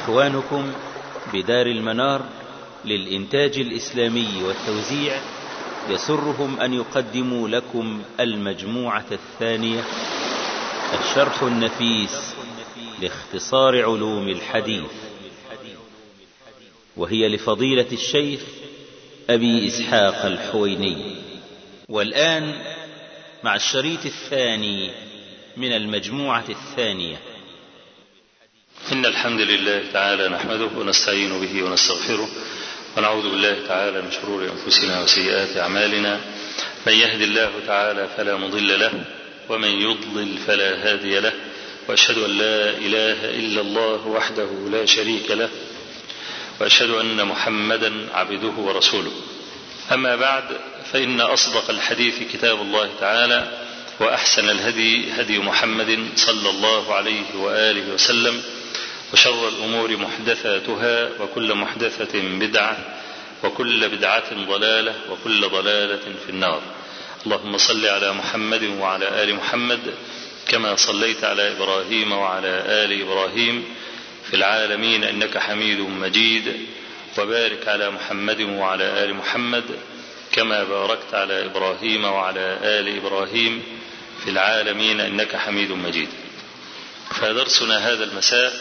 إخوانكم بدار المنار للإنتاج الإسلامي والتوزيع يسرهم أن يقدموا لكم المجموعة الثانية، الشرح النفيس لاختصار علوم الحديث، وهي لفضيلة الشيخ أبي إسحاق الحويني. والآن مع الشريط الثاني من المجموعة الثانية. إن الحمد لله تعالى نحمده ونستعين به ونستغفره ونعوذ بالله تعالى من شرور أنفسنا وسيئات أعمالنا، من يهد الله تعالى فلا مضل له ومن يضلل فلا هادي له، وأشهد أن لا إله إلا الله وحده لا شريك له، وأشهد أن محمدا عبده ورسوله. أما بعد، فإن أصدق الحديث كتاب الله تعالى، وأحسن الهدي هدي محمد صلى الله عليه وآله وسلم، وشر الأمور محدثاتها، وكل محدثة بدعة، وكل بدعة ضلالة، وكل ضلالة في النار. اللهم صل على محمد وعلى آل محمد كما صليت على إبراهيم وعلى آل إبراهيم في العالمين إنك حميد مجيد، وبارك على محمد وعلى آل محمد كما باركت على إبراهيم وعلى آل إبراهيم في العالمين إنك حميد مجيد. فدرسنا هذا المساء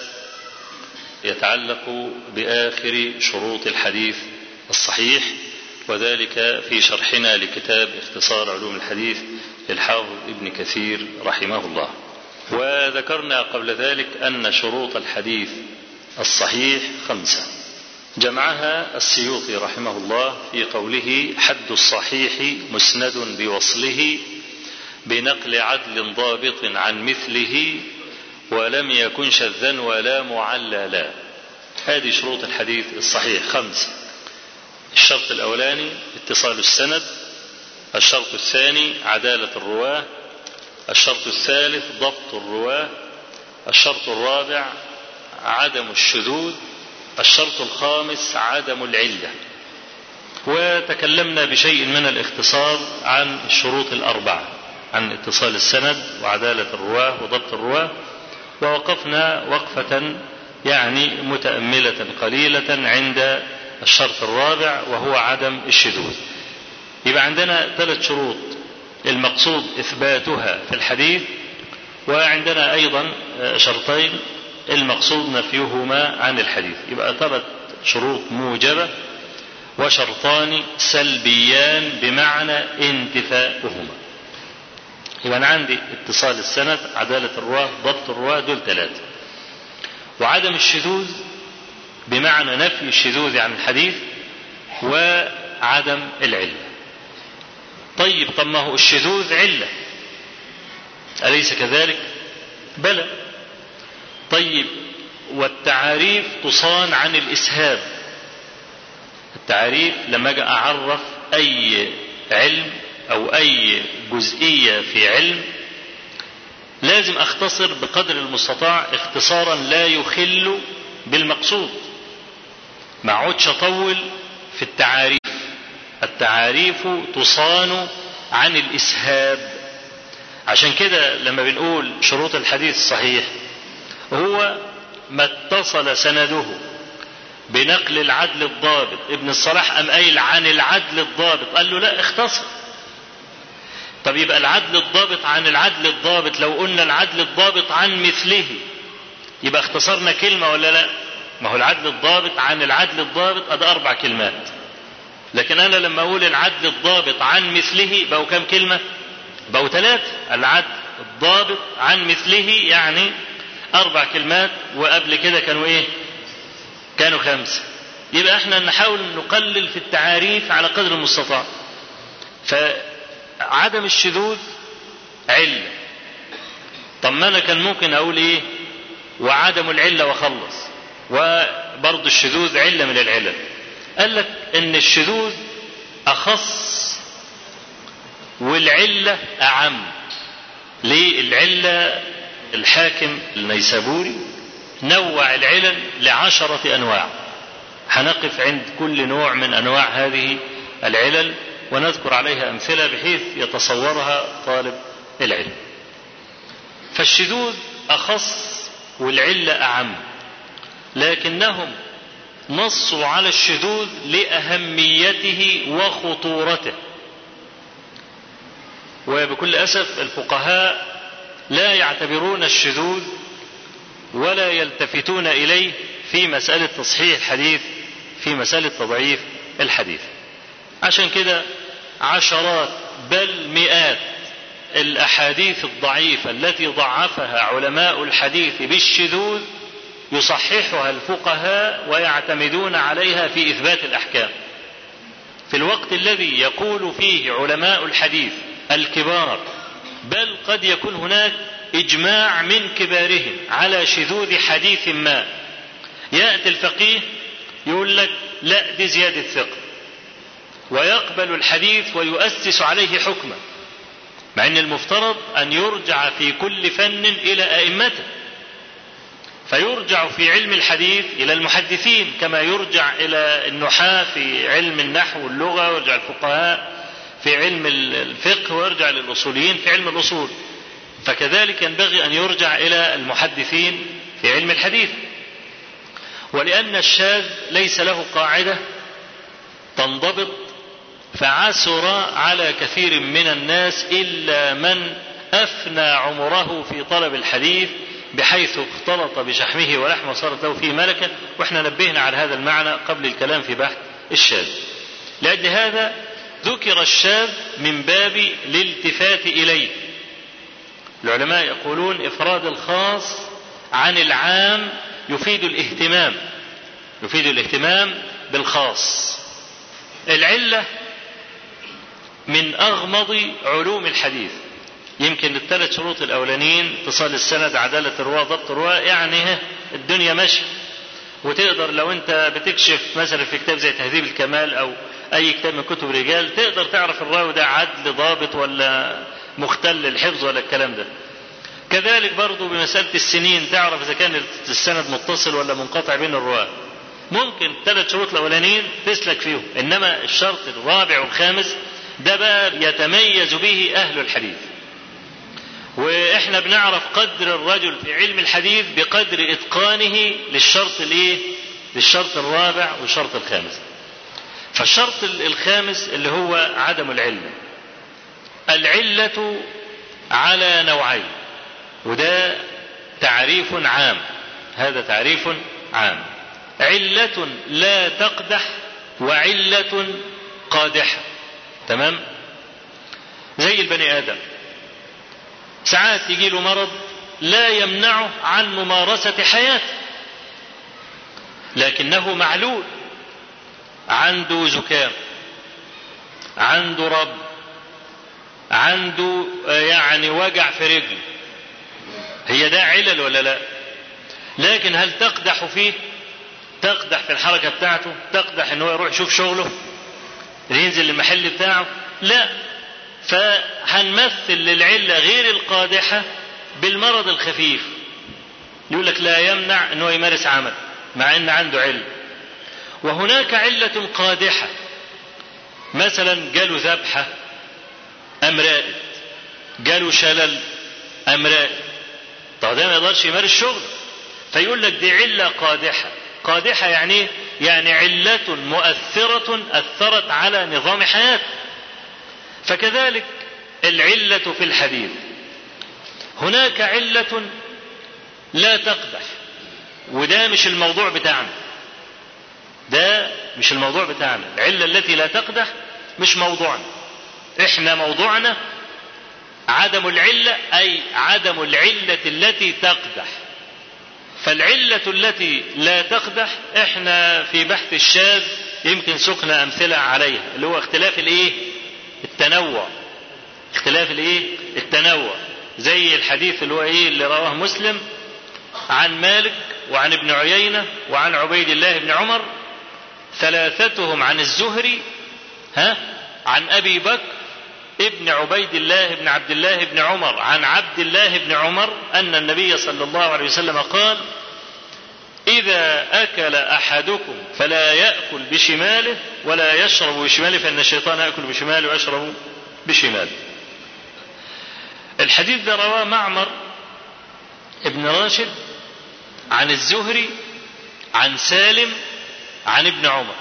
يتعلق بآخر شروط الحديث الصحيح، وذلك في شرحنا لكتاب اختصار علوم الحديث للحافظ ابن كثير رحمه الله. وذكرنا قبل ذلك أن شروط الحديث الصحيح 5 جمعها السيوطي رحمه الله في قوله: حد الصحيح مسند بوصله بنقل عدل ضابط عن مثله ولم يكن شذا ولا معللا. هذه شروط الحديث الصحيح 5. الشرط الأولاني اتصال السند، الشرط الثاني عدالة الرواة، الشرط الثالث ضبط الرواة، الشرط الرابع عدم الشذوذ، الشرط الخامس عدم العلة. وتكلمنا بشيء من الاختصار عن الشروط الأربعة، عن اتصال السند وعدالة الرواة وضبط الرواة، ووقفنا وقفة يعني متأملة قليلة عند الشرط الرابع وهو عدم الشذوذ. يبقى عندنا 3 شروط المقصود إثباتها في الحديث، وعندنا أيضا شرطين المقصود نفيهما عن الحديث. يبقى 3 شروط موجبة وشرطان سلبيان بمعنى انتفاؤهما. يبقى أنا عندي اتصال السند، عدالة الرواة، ضبط الرواة، دول 3. وعدم الشذوذ بمعنى نفي الشذوذ عن الحديث، وعدم العلة. طيب ما هو الشذوذ علة، أليس كذلك؟ بلى. طيب والتعاريف تصان عن الإسهاب. التعاريف لما أجي أعرف أي علم أو أي جزئية في علم لازم أختصر بقدر المستطاع اختصارا لا يخل بالمقصود، ما عودش أطول في التعاريف. التعاريف تصان عن الإسهاب. عشان كده لما بنقول شروط الحديث الصحيح هو ما اتصل سنده بنقل العدل الضابط. ابن الصلاح قام قايل عن العدل الضابط، قال له لا اختصر. طب يبقى العدل الضابط عن العدل الضابط، لو قلنا العدل الضابط عن مثله يبقى اختصرنا كلمة ولا لا؟ ما هو العدل الضابط عن العدل الضابط ادي 4 كلمات، لكن انا لما اقول العدل الضابط عن مثله بقوا كم كلمة؟ بقوا 3. العدل الضابط عن مثله يعني 4 كلمات، وقبل كده كانوا ايه؟ كانوا 5. يبقى احنا نحاول نقلل في التعاريف على قدر المستطاع. فعدم الشذوذ علة. طب ما انا كان ممكن اقول ايه؟ وعدم العلة وخلص، وبرضه الشذوذ علة من العلل. قال لك ان الشذوذ اخص والعلة اعم. ليه العلة؟ الحاكم النيسابوري نوع العلل ل10 أنواع. هنقف عند كل نوع من أنواع هذه العلل ونذكر عليها أمثلة بحيث يتصورها طالب العلم. فالشذوذ أخص والعلة أعم. لكنهم نصوا على الشذوذ لأهميته وخطورته. وبكل أسف الفقهاء لا يعتبرون الشذوذ ولا يلتفتون إليه في مسألة تصحيح الحديث، في مسألة تضعيف الحديث. عشان كده عشرات بل مئات الأحاديث الضعيفة التي ضعفها علماء الحديث بالشذوذ يصححها الفقهاء ويعتمدون عليها في إثبات الأحكام، في الوقت الذي يقول فيه علماء الحديث الكبار، بل قد يكون هناك إجماع من كبارهم على شذوذ حديث ما، يأتي الفقيه يقول لك لا دي زيادة ثقة، ويقبل الحديث ويؤسس عليه حكما، مع أن المفترض أن يرجع في كل فن إلى أئمته، فيرجع في علم الحديث إلى المحدثين كما يرجع إلى النحاة في علم النحو واللغة، ويرجع الفقهاء في علم الفقه، ويرجع للأصوليين في علم الأصول، فكذلك ينبغي أن يرجع إلى المحدثين في علم الحديث. ولأن الشاذ ليس له قاعدة تنضبط، فعسر على كثير من الناس إلا من أفنى عمره في طلب الحديث بحيث اختلط بشحمه ولحمه وصارت له فيه ملكة، وإحنا نبهنا على هذا المعنى قبل الكلام في بحث الشاذ. لأجل هذا ذكر الشاذ من باب الالتفات إليه. العلماء يقولون إفراد الخاص عن العام يفيد الاهتمام، يفيد الاهتمام بالخاص. العلة من أغمض علوم الحديث، يمكن الثلاث شروط الأولانيين اتصال السند، عدالة الرواة، ضبط الرواة، يعني الدنيا ماشية، وتقدر لو أنت بتكشف مثلا في كتاب زي تهذيب الكمال أو أي كتاب من كتب الرجال تقدر تعرف الراوي ده عدل ضابط ولا مختل الحفظ ولا الكلام ده. كذلك برضو بمسألة السنين تعرف إذا كان السند متصل ولا منقطع بين الرواة. ممكن الثلاث شروط الأولانيين تسلك فيهم، إنما الشرط الرابع والخامس ده بقى يتميز به أهل الحديث. وإحنا بنعرف قدر الرجل في علم الحديث بقدر إتقانه للشرط الإيه؟ للشرط الرابع والشرط الخامس. فالشرط الخامس اللي هو عدم العلة. العلة على نوعين، وده تعريف عام، هذا تعريف عام. علة لا تقدح وعلة قادحة. تمام؟ زي البني آدم ساعات يجي له مرض لا يمنعه عن ممارسة حياته، لكنه معلول، عنده زكام، عنده رب، عنده يعني وجع في رجله، هي ده علل ولا لا؟ لكن هل تقدح فيه؟ تقدح في الحركة بتاعته؟ تقدح انه يروح يشوف شغله، ينزل المحل بتاعه؟ لا. فهنمثل للعلة غير القادحة بالمرض الخفيف، يقول لك لا يمنع انه يمارس عمل مع ان عنده علة. وهناك علة قادحة، مثلا جاله ذبحة أم رائد، جاله شلل أم رائد، طب ده ما يقدرش يمارس شغل، فيقول لك دي علة قادحة. قادحة يعني يعني علة مؤثرة أثرت على نظام حياته. فكذلك العلة في الحديث، هناك علة لا تقدح، وده مش الموضوع بتاعنا، ده مش الموضوع بتاعنا. العلة التي لا تقدح مش موضوعنا، احنا موضوعنا عدم العلة، أي عدم العلة التي تقدح. فالعلة التي لا تقدح احنا في بحث الشاذ يمكن سقنا أمثلة عليها، اللي هو اختلاف الايه؟ التنوع. اختلاف الايه؟ التنوع. زي الحديث اللي هو ايه؟ اللي رواه مسلم عن مالك وعن ابن عيينة وعن عبيد الله بن عمر، ثلاثتهم عن الزهري عن أبي بكر ابن عبيد الله بن عبد الله بن عمر عن عبد الله بن عمر أن النبي صلى الله عليه وسلم قال: إذا أكل أحدكم فلا يأكل بشماله ولا يشرب بشماله، فإن الشيطان يأكل بشماله ويشرب بشماله. الحديث ده رواه معمر ابن راشد عن الزهري عن سالم عن ابن عمر.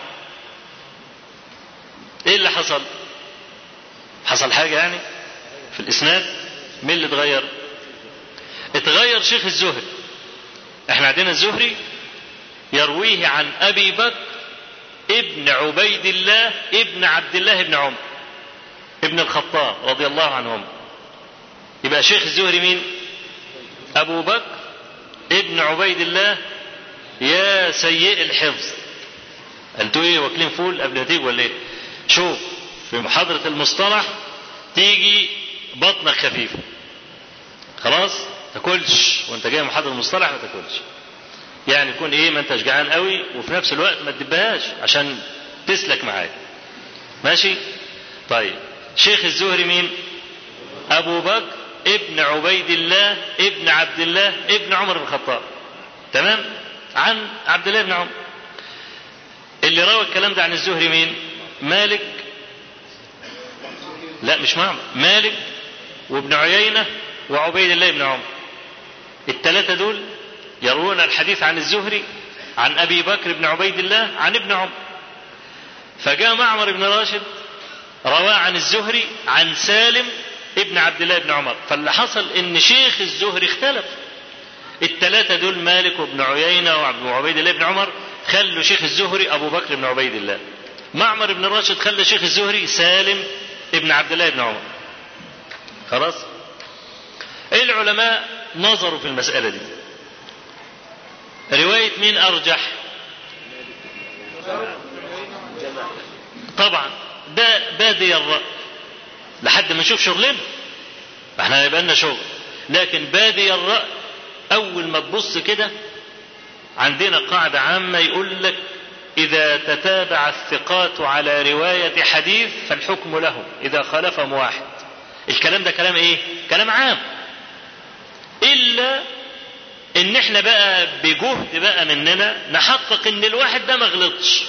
ايه اللي حصل؟ حصل حاجة يعني في الاسناد؟ مين اللي اتغير؟ اتغير شيخ الزهري. احنا عندنا الزهري يرويه عن ابي بكر ابن عبيد الله ابن عبد الله ابن عمر ابن الخطاب رضي الله عنهم. يبقى شيخ الزهري مين؟ ابو بكر ابن عبيد الله. يا سيء الحفظ، انتوا ايه واكلين فول قبل ما تيجوا ولا ايه؟ شوف في محاضرة المصطلح تيجي بطنك خفيفة خلاص، تاكلش وانت جاي محاضرة المصطلح، ما تاكلش يعني تكون ايه، ما انتش جعان قوي وفي نفس الوقت ما تدبهاش عشان تسلك معاك. ماشي؟ طيب شيخ الزهري مين؟ ابو بكر ابن عبيد الله ابن عبد الله ابن عمر بن الخطاب. تمام؟ عن عبد الله بن عمر. اللي روى الكلام ده عن الزهري مين؟ مالك، لا مش معمر، مالك وابن عيينة وعبيد الله بن عمر. الثلاثة دول يروون الحديث عن الزهري عن أبي بكر بن عبيد الله عن ابن عمر. فجاء معمر بن راشد رواه عن الزهري عن سالم ابن عبد الله بن عمر. فاللي حصل ان شيخ الزهري اختلف. الثلاثة دول مالك وابن عيينة وعبيد الله بن عمر خلوا شيخ الزهري أبو بكر بن عبيد الله. معمر بن راشد خلى شيخ الزهري سالم ابن عبد الله بن عمر. خلاص؟ العلماء نظروا في المسألة دي. رواية مين أرجح؟ طبعا ده بادي الرأي لحد ما نشوف شغلنا، احنا هيبقى لنا شغل، لكن بادي الرأي أول ما تبص كده عندنا قاعدة عامة يقول لك إذا تتابع الثقات على رواية حديث فالحكم لهم إذا خالفهم واحد. الكلام ده كلام إيه؟ كلام عام. إلا إن إحنا بقى بجهد بقى مننا نحقق إن الواحد ده ما غلطش.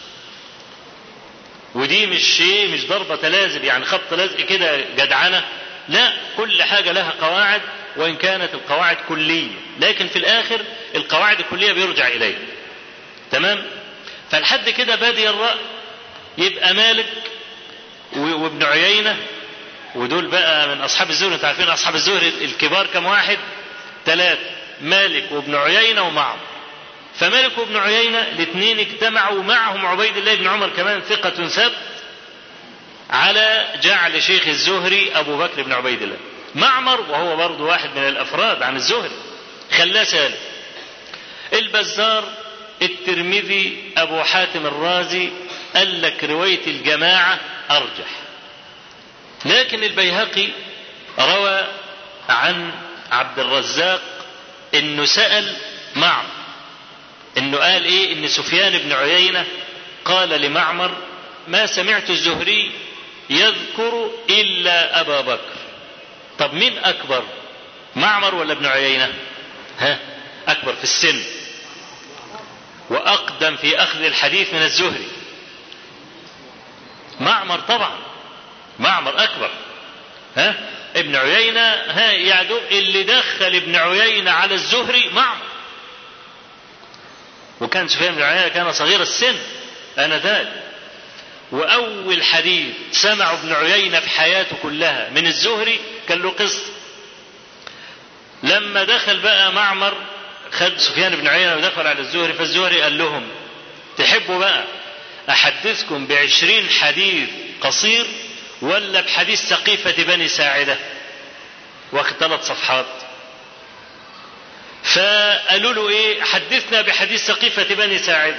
ودي مش شيء، مش ضربة لازم يعني خبط لازق كده جدعنة، لا، كل حاجة لها قواعد وإن كانت القواعد كلية، لكن في الآخر القواعد الكلية بيرجع إليه. تمام؟ فالحد كده بادي الرأي يبقى مالك وابن عيينة، ودول بقى من أصحاب الزهري. انتوا عارفين أصحاب الزهري الكبار كم واحد؟ 3، مالك وابن عيينة ومعهم. فمالك وابن عيينة الاثنين اجتمعوا معهم عبيد الله بن عمر كمان ثقة ثبت على جعل شيخ الزهري أبو بكر بن عبيد الله. معمر وهو برضه واحد من الأفراد عن الزهري خلاه سالم. البزار، الترمذي، أبو حاتم الرازي قال لك رواية الجماعة أرجح. لكن البيهقي روى عن عبد الرزاق إنه سأل معمر، إنه قال إيه؟ إن سفيان بن عيينة قال لمعمر ما سمعت الزهري يذكر إلا أبا بكر. طب مين أكبر، معمر ولا ابن عيينة؟ ها؟ أكبر في السن وأقدم في أخذ الحديث من الزهري. معمر طبعا، معمر أكبر. ها؟ ابن عيينة ها يعدو اللي دخل ابن عيينة على الزهري معمر، وكان سفيان بن عيينة كان صغير السن آنذاك. وأول حديث سمع ابن عيينة في حياته كلها من الزهري كان له قصة. لما دخل بقى معمر خد سفيان بن عيينة ودخل على الزهري، فالزهري قال لهم تحبوا بقى أحدثكم ب20 حديث قصير ولا بحديث سقيفة بني ساعدة؟ واخد 3 صفحات. فقالوا له ايه؟ حدثنا بحديث سقيفة بني ساعدة.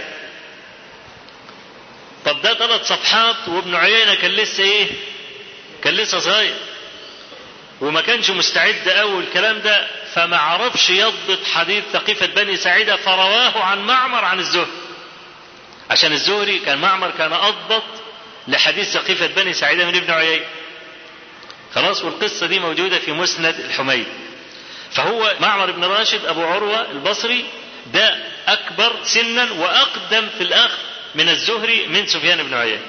طب ده 3 صفحات وابن عيينة كان لسه ايه؟ كان لسه صغير وما كانش مستعد أول الكلام ده، فما عرفش يضبط حديث سقيفة بني ساعدة فرواه عن معمر عن الزهري، عشان الزهري كان معمر كان أضبط لحديث سقيفة بني ساعدة من ابن عيينة. خلاص؟ والقصة دي موجودة في مسند الحميدي. فهو معمر بن راشد أبو عروة البصري ده أكبر سنا وأقدم في الأخذ من الزهري من سفيان بن عيينة.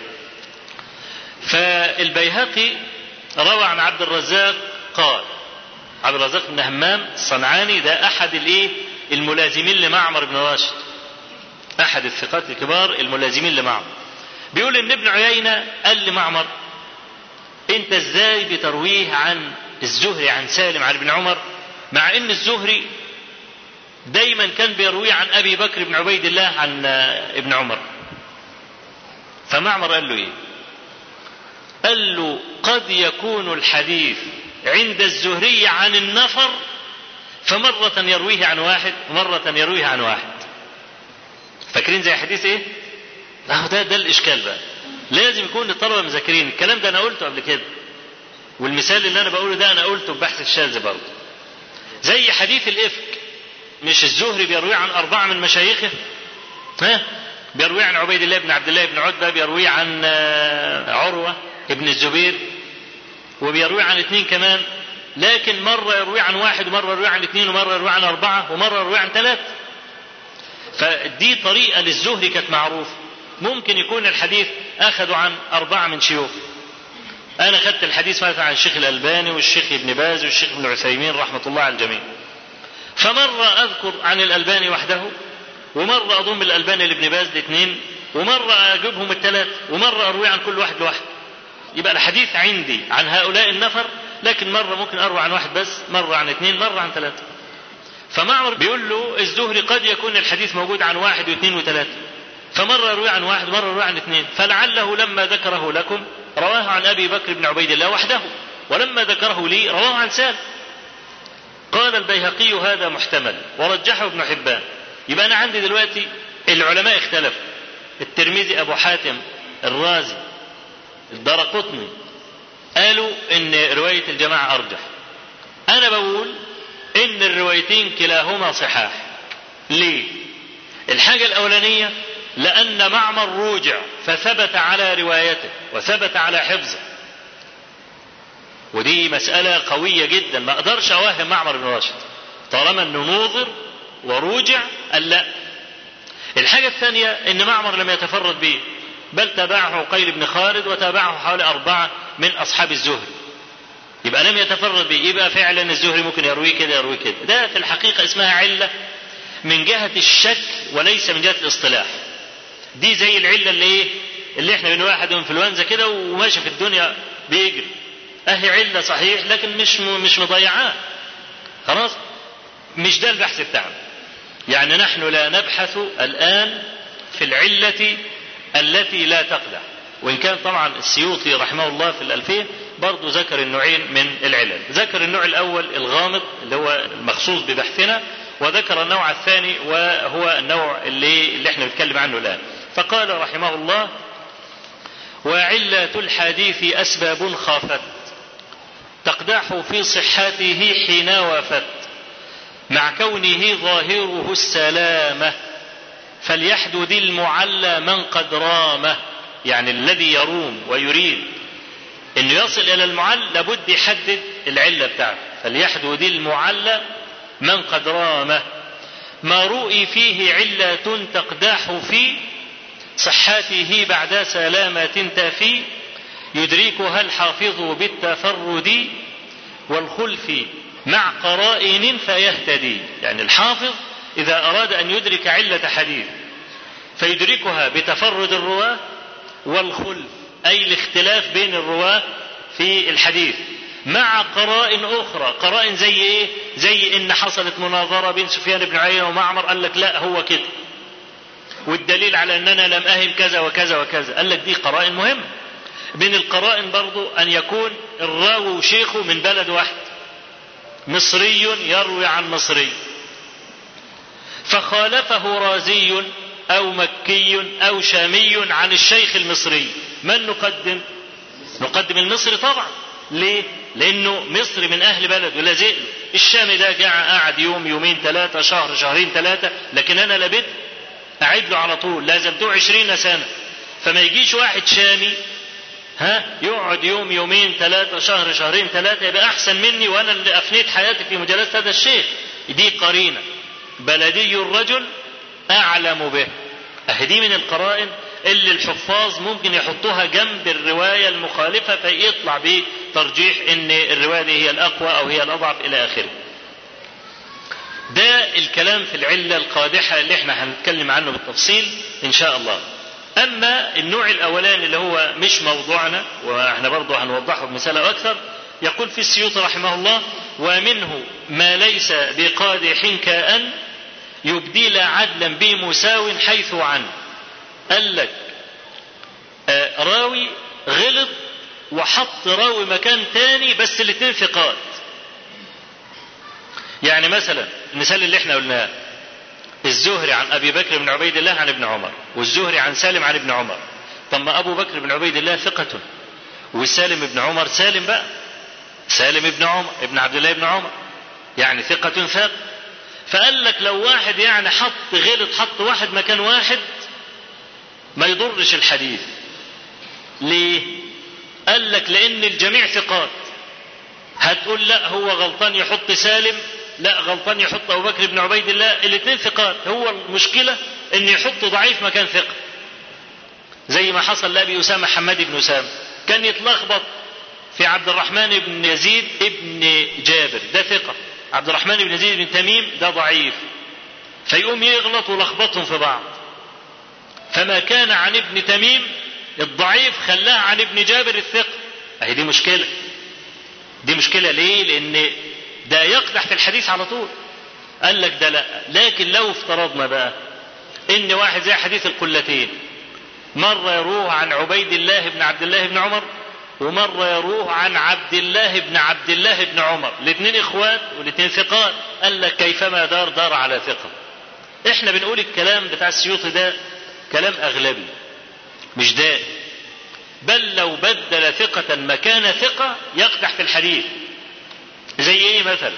فالبيهقي روى عن عبد الرزاق قال، عبد الرزاق بن همام الصنعاني ده أحد الملازمين لمعمر بن راشد، أحد الثقات الكبار الملازمين لمعمر، بيقول إن ابن عيينة قال لمعمر: أنت إزاي بترويه عن الزهري عن سالم عن ابن عمر، مع إن الزهري دايما كان بيرويه عن أبي بكر بن عبيد الله عن ابن عمر؟ فمعمر قال له إيه؟ قال له: قد يكون الحديث عند الزهري عن النفر، فمرة يرويه عن واحد ومرة يرويه عن واحد. فاكرين زي حديث ايه؟ ده الاشكال بقى. لازم يكون الطلبة مذاكرين الكلام ده. انا قلته قبل كده، والمثال اللي انا بقوله ده انا قلته ببحث الشاذ برضه. زي حديث الافك، مش الزهري بيرويه عن 4 من مشايخه؟ بيرويه عن عبيد الله بن عبد الله بن عتبة، بيرويه عن عروة ابن الزبير، وبيرويه عن 2 كمان، لكن مرة يرويه عن 1 ومرة يرويه عن 2 ومرة يرويه عن 4 ومرة يرويه عن 3. فدي طريقة للزهري كانت معروفة. ممكن يكون الحديث أخذوا عن 4 من شيوخ. أنا خدت الحديث مثلا عن الشيخ الألباني والشيخ ابن باز والشيخ ابن عثيمين رحمة الله على الجميع، فمرة أذكر عن الألباني وحده، ومرة أضم الألباني لابن باز ل2، ومرة أجيبهم ال3، ومرة أروي عن كل واحد لوحده. يبقى الحديث عندي عن هؤلاء النفر، لكن مرة ممكن أروي عن 1 بس، مرة عن 2، مرة عن 3. فمعمر بيقول له الزهري قد يكون الحديث موجود عن 1 و2 و3، فمرة يروي عن 1 ومرة يروي عن 2، فلعله لما ذكره لكم رواه عن أبي بكر بن عبيد الله وحده، ولما ذكره لي رواه عن سالم. قال البيهقي: هذا محتمل، ورجحه ابن حبان. يبقى أنا عندي دلوقتي العلماء اختلفوا. الترمذي، أبو حاتم، الرازي، الدارقطني قالوا إن رواية الجماعة أرجح. أنا بقول إن الروايتين كلاهما صحاح. ليه؟ الحاجة الأولانية لأن معمر روجع فثبت على روايته وثبت على حفظه، ودي مسألة قوية جدا، ما أقدرش أوهم معمر بن راشد طالما أنه نوظر وروجع. قال لا. الحاجة الثانية أن معمر لم يتفرد به، بل تابعه عقيل بن خالد وتابعه حوالي 4 من أصحاب الزهري. يبقى لم يتفرد به، يبقى فعلا الزهري ممكن يروي كده يروي كده. ده في الحقيقة اسمها علة من جهة الشك وليس من جهة الاصطلاح. دي زي العلة اللي احنا بنقول واحد انفلونزا كده وماشي في الدنيا بيجري، اهي علة صحيح لكن مش مضيعاه. خلاص، مش ده البحث بتاعنا. يعني نحن لا نبحث الآن في العلة التي لا تقدح، وإن كان طبعا السيوطي رحمه الله في الألفية برضو ذكر النوعين من العلل. ذكر النوع الأول الغامض اللي هو المخصوص ببحثنا، وذكر النوع الثاني وهو النوع اللي احنا بنتكلم عنه الآن. فقال رحمه الله: وعلة الحديث أسباب خافت تقدح في صحته حين وافت، مع كونه ظاهره السلامة، فليحدد المعلى من قد رامه. يعني الذي يروم ويريد انه يصل الى المعلى لابد يحدد العلة بتاعته. فليحدد المعلى من قد رامه، ما رؤي فيه علة تقدح في صحته بعد سلامة تافي، يدركها الحافظ بالتفرد والخلف مع قرائن فيهتدي. يعني الحافظ إذا أراد أن يدرك علة حديث فيدركها بتفرد الرواة والخلف، أي الاختلاف بين الرواة في الحديث، مع قرائن أخرى. قرائن زي إيه؟ زي إن حصلت مناظرة بين سفيان بن عيينة ومعمر، قال لك لا هو كده، والدليل على أننا لم أهم كذا وكذا وكذا. قال لك دي قرائن مهمة. من القرائن برضو أن يكون الراوي وشيخه من بلد واحد، مصري يروي عن مصري، فخالفه رازي أو مكي أو شامي عن الشيخ المصري، من نقدم؟ نقدم المصري طبعا. ليه؟ لأنه مصري من أهل بلد ولازق. الشامي ده قاعد يوم يومين 3 شهر شهرين 3، لكن أنا لابد أعد له على طول، لازمته 20 سنة. فما يجيش واحد شامي يقعد يوم يومين 3 شهر شهرين 3 يبقى أحسن مني وأنا اللي أفنيت حياتي في مجالسة هذا الشيخ. دي قرينة، بلدي الرجل أعلم به. دي من القرائن اللي الحفاظ ممكن يحطوها جنب الرواية المخالفة فيطلع بترجيح ان الرواية دي هي الأقوى أو هي الأضعف إلى آخره. ده الكلام في العلة القادحة اللي احنا هنتكلم عنه بالتفصيل إن شاء الله. أما النوع الأولاني اللي هو مش موضوعنا وإحنا برضو هنوضحه بمثال أكثر، يقول في السيوطي رحمه الله: ومنه ما ليس بقادح كأن يبديل عدلا بمساو حيث عنه. قال لك راوي غلط وحط راوي مكان تاني بس الاتنين ثقات. يعني مثلا المثال اللي احنا قلناه: الزهري عن أبي بكر بن عبيد الله عن ابن عمر، والزهري عن سالم عن ابن عمر. طب ما أبو بكر بن عبيد الله ثقة، وسالم ابن عمر سالم بقى، سالم ابن عمر ابن عبد الله ابن عمر، يعني ثقة ثقة. فقال لك لو واحد يعني حط واحد مكان واحد ما يضرش الحديث. ليه؟ قال لك لأن الجميع ثقات. هتقول لا هو غلطان يحط سالم، لا غلطان يحط أبو بكر بن عبيد الله، الاثنين ثقات. هو المشكلة ان يحط ضعيف مكان ثقة، زي ما حصل لأبي أسامة حماد بن أسامة، كان يتلخبط في عبد الرحمن بن يزيد ابن جابر، ده ثقة، عبد الرحمن بن يزيد بن تميم ده ضعيف، فيقوم يغلط ولخبطهم في بعض. فما كان عن ابن تميم الضعيف خلاه عن ابن جابر الثقة. اهي دي مشكلة. دي مشكلة ليه؟ لأن ده يقدح في الحديث على طول. قال لك ده لا. لكن لو افترضنا بقى ان واحد زي حديث القلتين مرة يروه عن عبيد الله بن عبد الله بن عمر، ومرة يروه عن عبد الله بن عمر، الاثنين اخوات والاثنين ثقات. قال لك كيفما دار على ثقة. احنا بنقول الكلام بتاع السيوطي ده كلام اغلبي مش دائم، بل لو بدل ثقة مكان ثقة يقدح في الحديث. زي ايه مثلا؟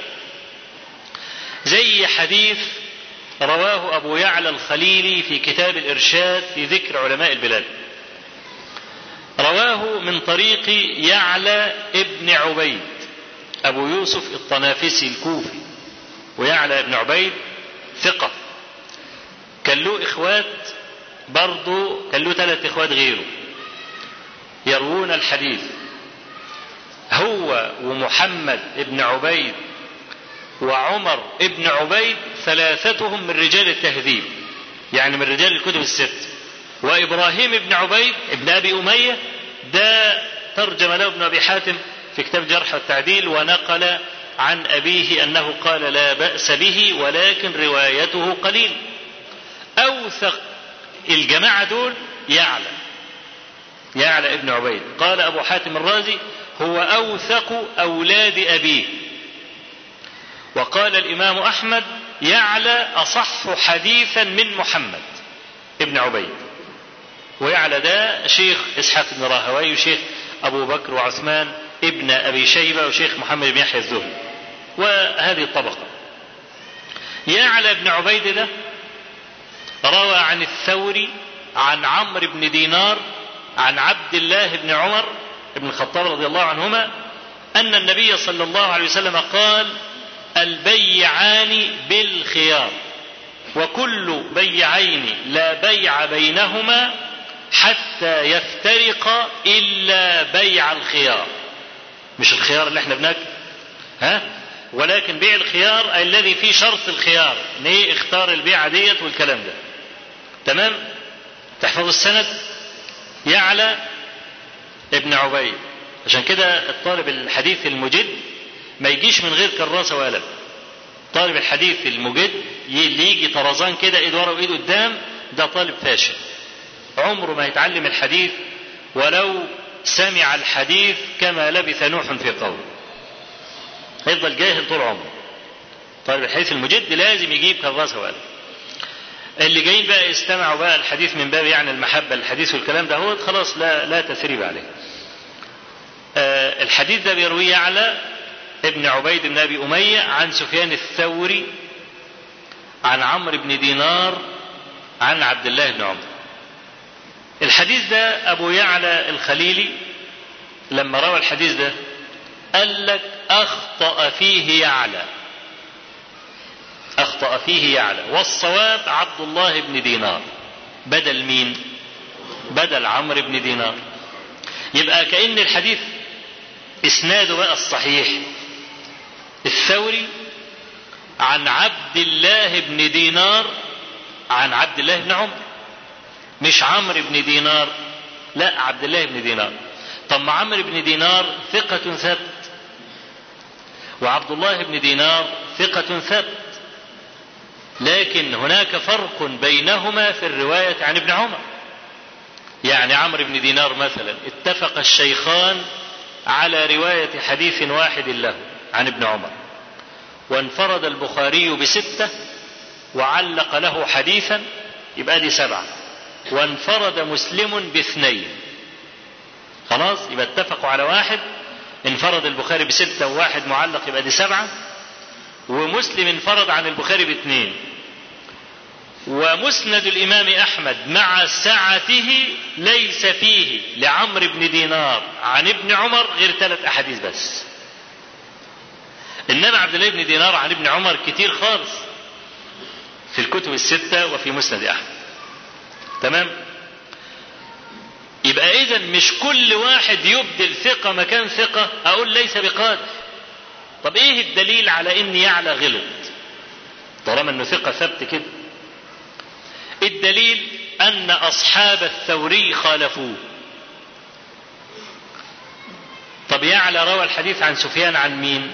زي حديث رواه أبو يعلى الخليلي في كتاب الإرشاد في ذكر علماء البلاد. رواه من طريق يعلى ابن عبيد، أبو يوسف الطنافسي الكوفي، ويعلى ابن عبيد ثقة، كان له إخوات برضو، كان له 3 إخوات غيره يروون الحديث، هو ومحمد ابن عبيد وعمر ابن عبيد، 3 من رجال التهذيب، يعني من رجال الكتب ال6. وإبراهيم ابن عبيد ابن أبي أمية ده ترجم له ابن أبي حاتم في كتاب الجرح والتعديل، ونقل عن أبيه أنه قال لا بأس به ولكن روايته قليل. أوثق الجماعة دول يعلى ابن عبيد. قال أبو حاتم الرازي هو أوثق أولاد أبيه. وقال الإمام أحمد يعلى أصح حديثا من محمد ابن عبيد. ويعلى ده شيخ إسحاق بن راهوي، وشيخ أبو بكر وعثمان ابن أبي شيبة، وشيخ محمد بن يحيى الزهري، وهذه الطبقة. يعلى ابن عبيد ده روى عن الثوري عن عمرو بن دينار عن عبد الله بن عمر بن الخطاب رضي الله عنهما أن النبي صلى الله عليه وسلم قال البيعان بالخيار، وكل بيعين لا بيع بينهما حتى يفترق إلا بيع الخيار. مش الخيار اللي احنا بناكل، ولكن بيع الخيار الذي فيه شرط الخيار، ليه اختار البيعة ديت والكلام ده. تمام؟ تحفظ السند. يعلى ابن عبيد. عشان كده الطالب الحديث المجد ما يجيش من غير كراسة وقلم. طالب الحديث المجد اللي يجي طرزان كده ايد ورا وايد قدام، ده طالب فاشل، عمره ما يتعلم الحديث ولو سمع الحديث كما لبث نوح في قومه، هيفضل جاهل طول عمره. طالب الحديث المجد لازم يجيب كراسة وقلم. اللي جايين بقى يستمعوا بقى الحديث من باب يعني المحبة للحديث والكلام ده، هو خلاص لا تثريب عليه. الحديث ده بيرويه على ابن عبيد بن أبي أمية عن سفيان الثوري عن عمرو بن دينار عن عبد الله بن عمر. الحديث ده أبو يعلى الخليلي لما روى الحديث ده قال لك أخطأ فيه يعلى، والصواب عبد الله بن دينار. بدل مين؟ بدل عمرو بن دينار. يبقى كأن الحديث اسناده بقى الصحيح الثوري عن عبد الله بن دينار عن عبد الله بن عمر، مش عمرو بن دينار، لا عبد الله بن دينار. طب ما عمرو بن دينار ثقة ثبت، وعبد الله بن دينار ثقة ثبت، لكن هناك فرق بينهما في الرواية عن ابن عمر. يعني عمرو بن دينار مثلا اتفق الشيخان على رواية حديث واحد له عن ابن عمر، وانفرد البخاري ب6 وعلق له حديثا، يبقى دي 7، وانفرد مسلم ب2، خلاص يبقى اتفقوا على واحد، انفرد البخاري ب6 وواحد معلق، يبقى دي 7، ومسلم انفرد عن البخاري ب2. ومسند الإمام أحمد مع سعته ليس فيه لعمرو بن دينار عن ابن عمر غير 3 أحاديث بس، إنما عبد الله بن دينار عن ابن عمر كتير خالص في الكتب ال6 وفي مسند أحمد. تمام؟ يبقى إذن مش كل واحد يبدل ثقة مكان ثقة أقول ليس بقادر. طب إيه الدليل على إن يعلى غلط طالما إنه ثقة ثبت كده؟ الدليل أن أصحاب الثوري خالفوه. طب يعلى روى الحديث عن سفيان عن مين؟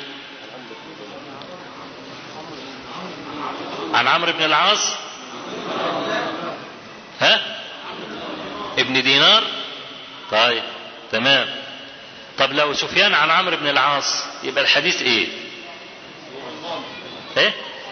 عن عمرو بن العاص، ها؟ ابن دينار. طيب تمام. طب لو سفيان عن عمرو بن العاص يبقى الحديث ايه؟ ايه؟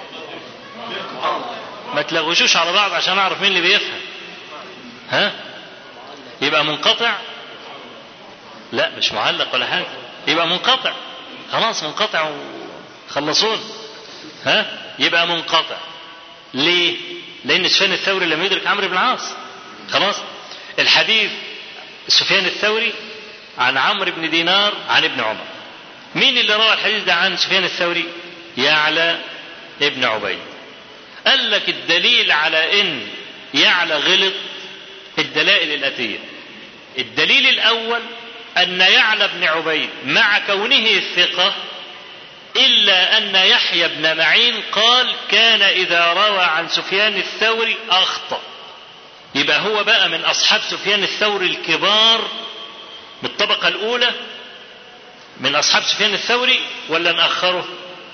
ما تلغوشوش على بعض عشان اعرف مين اللي بيفهم. ها؟ يبقى منقطع؟ لا مش معلق ولا حاجه، يبقى منقطع، خلاص منقطع وخلصون. ها؟ يبقى منقطع. ليه؟ لان سفيان الثوري لم يدرك عمرو بن العاص. خلاص الحديث سفيان الثوري عن عمرو بن دينار عن ابن عمر. مين اللي روى الحديث ده عن سفيان الثوري؟ يعلى ابن عبيد. قال لك الدليل على ان يعلى غلط الدلائل الاتيه. الدليل الاول ان يعلى بن عبيد مع كونه الثقه الا ان يحيى بن معين قال كان اذا روى عن سفيان الثوري اخطأ. يبقى هو بقى من اصحاب سفيان الثوري الكبار من الطبقه الاولى، من اصحاب سفيان الثوري، ولا نأخره؟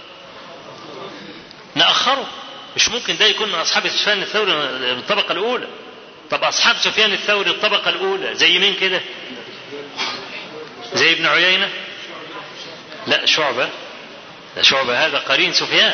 نأخره، مش ممكن ده يكون من اصحاب سفيان الثوري من الطبقه الاولى. طب اصحاب سفيان الثوري الطبقه الاولى زي مين كده؟ زي ابن عيينة؟ لا شعبة، لا شعبة هذا قرين سفيان.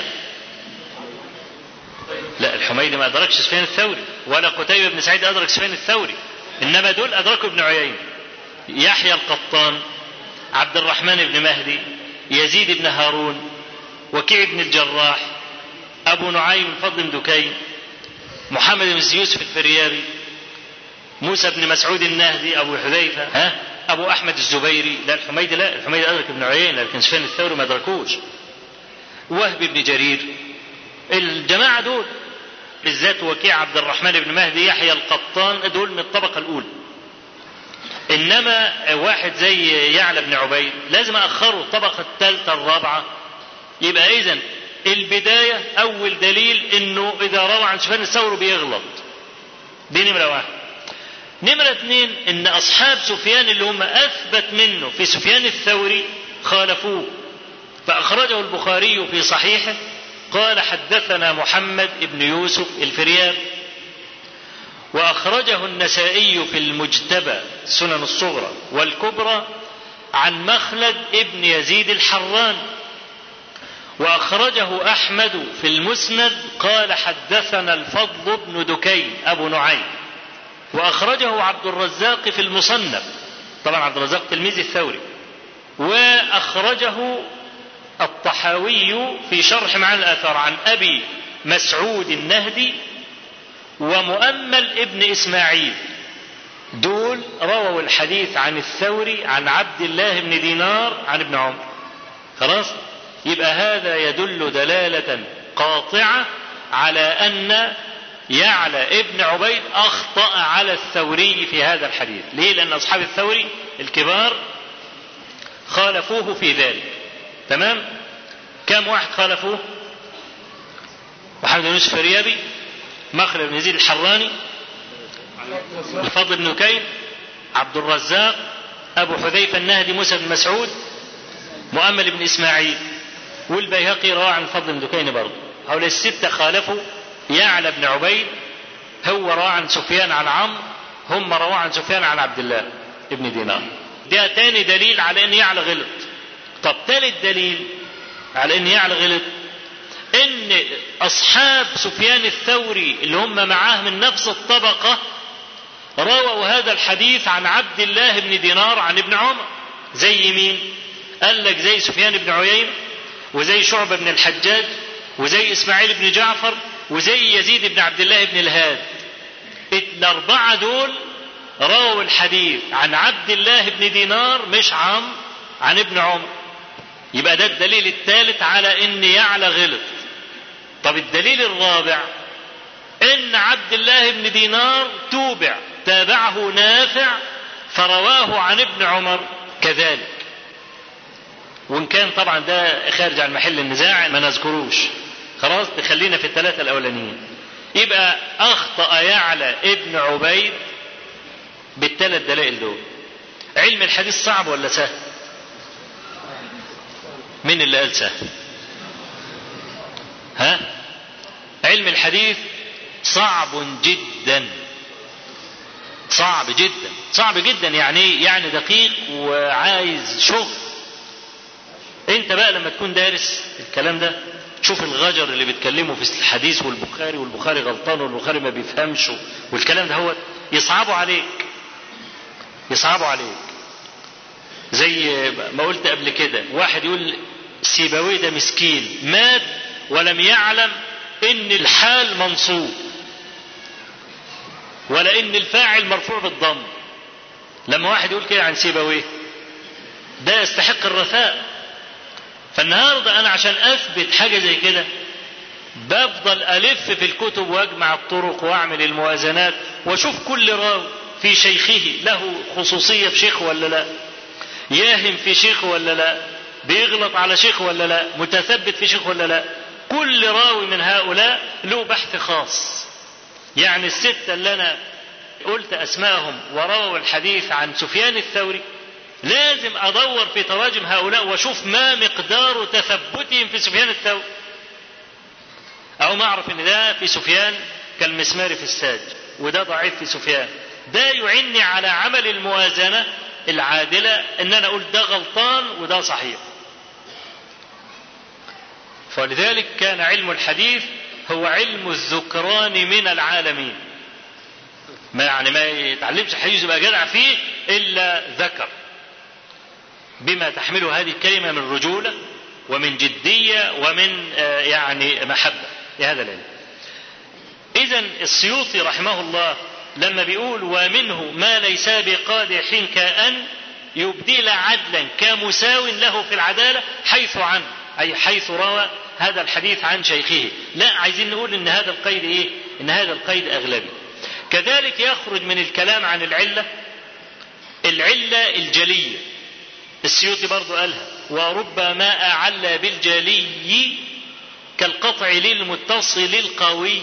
لا الحميدي ما أدركش سفيان الثوري، ولا قتيبة بن سعيد أدرك سفيان الثوري، إنما دول أدركوا ابن عيينة. يحيى القطان، عبد الرحمن بن مهدي، يزيد بن هارون، وكيع بن الجراح، أبو نعيم الفضل بن دكين، محمد بن يوسف الفريابي، موسى بن مسعود النهدي، أبو حذيفة، أبو أحمد الزبيري. لا الحميدي لا، الحميدي أدرك ابن عيينة لكن سفيان الثوري ما أدركوش. وهب بن جرير، الجماعة دول بالذات وكيع، عبد الرحمن بن مهدي، يحيى القطان، دول من الطبقة الأولى. إنما واحد زي يعلى بن عبيد لازم أخره الطبقة الثالثة الرابعة. يبقى إذن البداية أول دليل إنه إذا روى عن سفيان الثوري بيغلط. دي نمرة واحد. نمرة اثنين إن أصحاب سفيان اللي هم أثبت منه في سفيان الثوري خالفوه، فأخرجه البخاري في صحيحه قال حدثنا محمد بن يوسف الفريابي، وأخرجه النسائي في المجتبى سنن الصغرى والكبرى عن مخلد ابن يزيد الحران، وأخرجه أحمد في المسند قال حدثنا الفضل بن دكين أبو نعيم، وأخرجه عبد الرزاق في المصنف، طبعا عبد الرزاق تلميذ الثوري، وأخرجه الطحاوي في شرح معاني الآثار عن أبي مسعود النهدي ومؤمل ابن إسماعيل. دول رووا الحديث عن الثوري عن عبد الله بن دينار عن ابن عمر. خلاص يبقى هذا يدل دلالة قاطعة على أن يعلى ابن عبيد أخطأ على الثوري في هذا الحديث. ليه؟ لأن أصحاب الثوري الكبار خالفوه في ذلك. تمام؟ كم واحد خالفوه؟ محمد بن يوسف الريابي، مخلد بن يزيد الحراني، الفضل بن دكين، عبد الرزاق، أبو حذيفة النهدي، موسى بن مسعود، مؤمل بن إسماعيل، والبيهقي رواه عن الفضل بن دكين برضه. هؤلاء الستة خالفوا يعلى بن عبيد، هو رواه عن سفيان عن عمرو، هم رواه عن سفيان عن عبد الله ابن دينار. ده تاني دليل على ان يعلى غلط. طب ثالث دليل على ان يعلى غلط، ان اصحاب سفيان الثوري اللي هم معاه من نفس الطبقة رووا هذا الحديث عن عبد الله بن دينار عن ابن عمر. زي مين؟ قال لك زي سفيان بن عيينة، وزي شعبة بن الحجاج، وزي اسماعيل بن جعفر، وزي يزيد بن عبد الله بن الهاد. الأربعة دول رووا الحديث عن عبد الله بن دينار مش عن ابن عمر. يبقى ده الدليل الثالث على ان يعلى غلط. طب الدليل الرابع ان عبد الله بن دينار تابعه نافع فرواه عن ابن عمر كذلك، وان كان طبعا ده خارج عن محل النزاع ما نذكروش، خلاص تخلينا في الثلاثة الاولانيين. يبقى اخطأ يعلى ابن عبيد بالثلاث دلائل دول. علم الحديث صعب ولا سهل؟ مين اللي قال سهل؟ ها؟ علم الحديث صعب جدا، صعب جدا، صعب جدا. يعني دقيق وعايز شغل. انت بقى لما تكون دارس الكلام ده تشوف الغجر اللي بيتكلموا في الحديث والبخاري غلطان والبخاري ما بيفهمش والكلام ده هو يصعبوا عليك. زي ما قلت قبل كده، واحد يقول سيبويه ده مسكين مات ولم يعلم ان الحال منصوب ولا ان الفاعل مرفوع بالضم. لما واحد يقول كده عن سيبويه ده يستحق الرثاء. فالنهارده انا عشان اثبت حاجه زي كده بفضل الف في الكتب واجمع الطرق واعمل الموازنات واشوف كل راوي في شيخه له خصوصيه في شيخه ولا لا، ياهم في شيخه ولا لا، بيغلط على شيخه ولا لا، متثبت في شيخه ولا لا. كل راوي من هؤلاء له بحث خاص. يعني الستة اللي انا قلت اسمائهم ورووا الحديث عن سفيان الثوري لازم ادور في تراجم هؤلاء واشوف ما مقدار تثبتهم في سفيان الثوري، او ما اعرف ان ده في سفيان كالمسمار في الساج وده ضعيف في سفيان. ده يعني على عمل الموازنة العادلة ان انا اقول ده غلطان وده صحيح. فلذلك كان علم هو علم الذكران من العالمين. ما يتعلمش حديث يبقى جدع فيه الا ذكر، بما تحمله هذه الكلمة من رجولة ومن جدية ومن محبة لهذا العلم. إذن السيوطي رحمه الله لما بيقول ومنه ما ليس بقادح كأن يبدل عدلا كمساو له في العدالة حيث عنه، أي حيث روى هذا الحديث عن شيخه. لا، عايزين نقول إن هذا القيد إيه؟ إن هذا القيد أغلبي. كذلك يخرج من الكلام عن العلة الجلية. السيوطي برضو قالها وربما أعلى بالجلي كالقطع للمتصل القوي.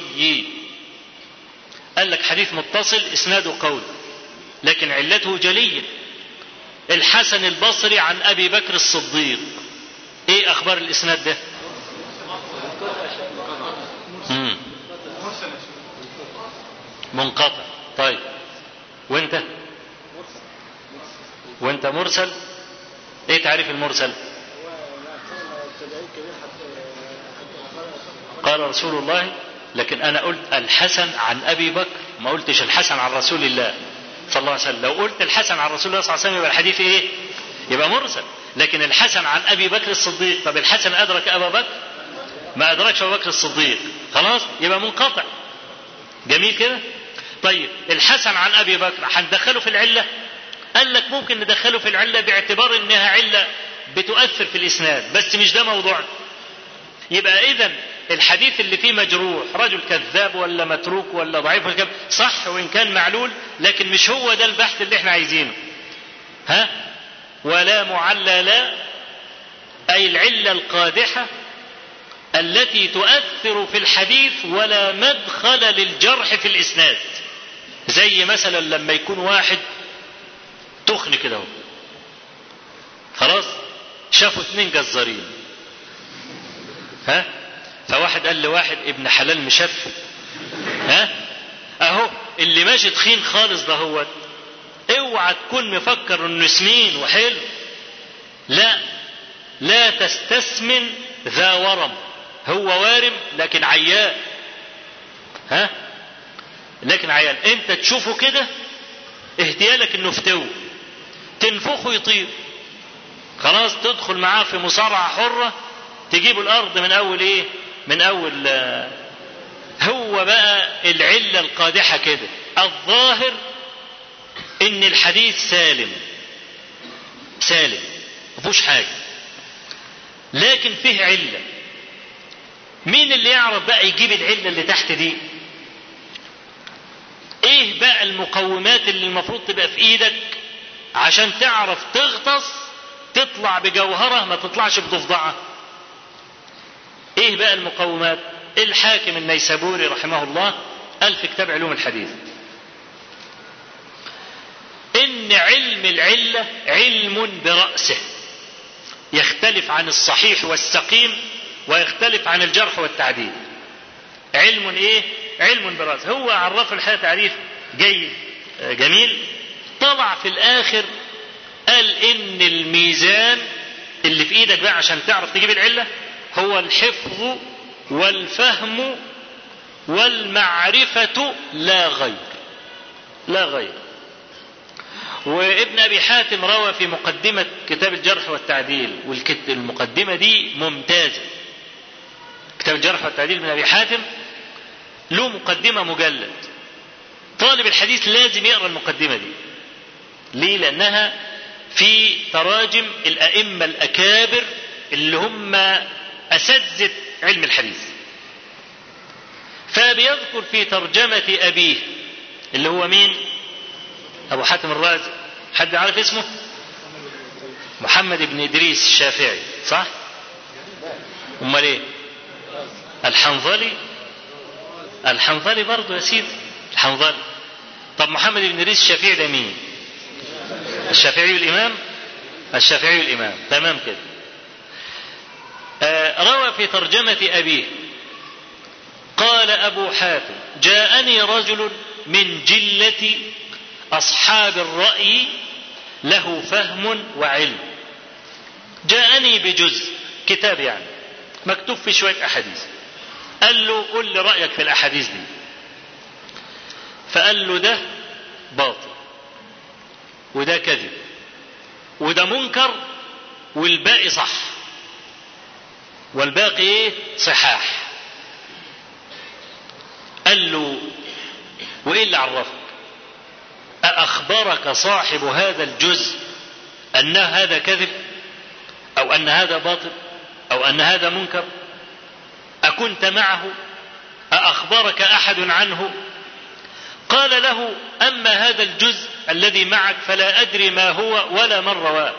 قال لك حديث متصل اسناده قوي لكن علته جلية. الحسن البصري عن أبي بكر الصديق، ايه اخبار الاسناد ده؟ منقطع. طيب وانت مرسل. ايه تعريف المرسل؟ قال رسول الله، لكن انا قلت الحسن عن ابي بكر، ما قلتش الحسن عن رسول الله صلى الله عليه وسلم. لو قلت الحسن عن رسول الله صلى الله عليه وسلم يبقى الحديث ايه؟ يبقى مرسل. لكن الحسن عن ابي بكر الصديق، طب الحسن ادرك ابا بكر؟ ما ادركش ابو بكر الصديق، خلاص يبقى منقطع. جميل كده. طيب الحسن عن ابي بكر هندخله في العله؟ قال لك ممكن ندخله في العله باعتبار انها عله بتؤثر في الاسناد، بس مش ده موضوعنا. يبقى اذا الحديث اللي فيه مجروح رجل كذاب ولا متروك ولا ضعيف ولا صح وان كان معلول، لكن مش هو ده البحث اللي احنا عايزينه. ولا معلل، اي العله القادحه التي تؤثر في الحديث ولا مدخل للجرح في الإسناد. زي مثلا لما يكون واحد تخن كده اهو، خلاص شافوا 2 جزارين، ها، فواحد قال لواحد ابن حلال مشفي، ها، اهو اللي ماشي تخين خالص ده هو، اوعى تكون مفكر انه سمين وحلو، لا تستسمن ذا ورم، هو وارم لكن عيان، ها، لكن عيان. انت تشوفه كده اهتيالك انه فتو، تنفخه يطير، خلاص تدخل معاه في مصارعة حرة تجيب الارض من اول ايه، من اول. هو بقى العلة القادحة كده، الظاهر ان الحديث سالم مفيهوش حاجة، لكن فيه علة. مين اللي يعرف بقى يجيب العلة اللي تحت دي؟ ايه بقى المقومات اللي المفروض تبقى في ايدك عشان تعرف تغطس تطلع بجوهرة ما تطلعش بضفدعة؟ ايه بقى المقومات؟ الحاكم النيسابوري رحمه الله قال في كتاب علوم الحديث ان علم العلة علم برأسه، يختلف عن الصحيح والسقيم ويختلف عن الجرح والتعديل. علم ايه؟ علم برأسه. هو عرف الحقيقة تعريف جيد جميل، طلع في الاخر قال ان الميزان اللي في ايدك بقى عشان تعرف تجيب العلة هو الحفظ والفهم والمعرفة لا غير. وابن ابي حاتم روى في مقدمة كتاب الجرح والتعديل، والمقدمة دي ممتازة. كتاب الجرح والتعديل من ابي حاتم له مقدمة مجلد، طالب الحديث لازم يقرأ المقدمة دي. ليه؟ لأنها في تراجم الأئمة الأكابر اللي هم أساتذة علم الحديث. فبيذكر في ترجمة أبيه اللي هو مين؟ أبو حاتم الرازي. حد عارف اسمه؟ محمد بن إدريس الشافعي، صح؟ أمال إيه؟ الحنظلي برضه يا سيدي، الحنظلي. طب محمد بن إدريس الشافعي ده مين؟ الشافعي الإمام، تمام كده. روى في ترجمة أبيه قال أبو حاتم: جاءني رجل من جلة أصحاب الرأي له فهم وعلم، جاءني بجزء كتاب يعني مكتوب في شوية أحاديث، قال له قل لي رأيك في الأحاديث دي. فقال له ده باطل وده كذب وده منكر والباقي صح والباقي ايه؟ صحاح. قال له وايه اللي عرفك؟ أأخبرك صاحب هذا الجزء أن هذا كذب أو أن هذا باطل أو أن هذا منكر؟ أكنت معه؟ أأخبرك أحد عنه؟ قال له: أما هذا الجزء الذي معك فلا أدري ما هو ولا من رواه،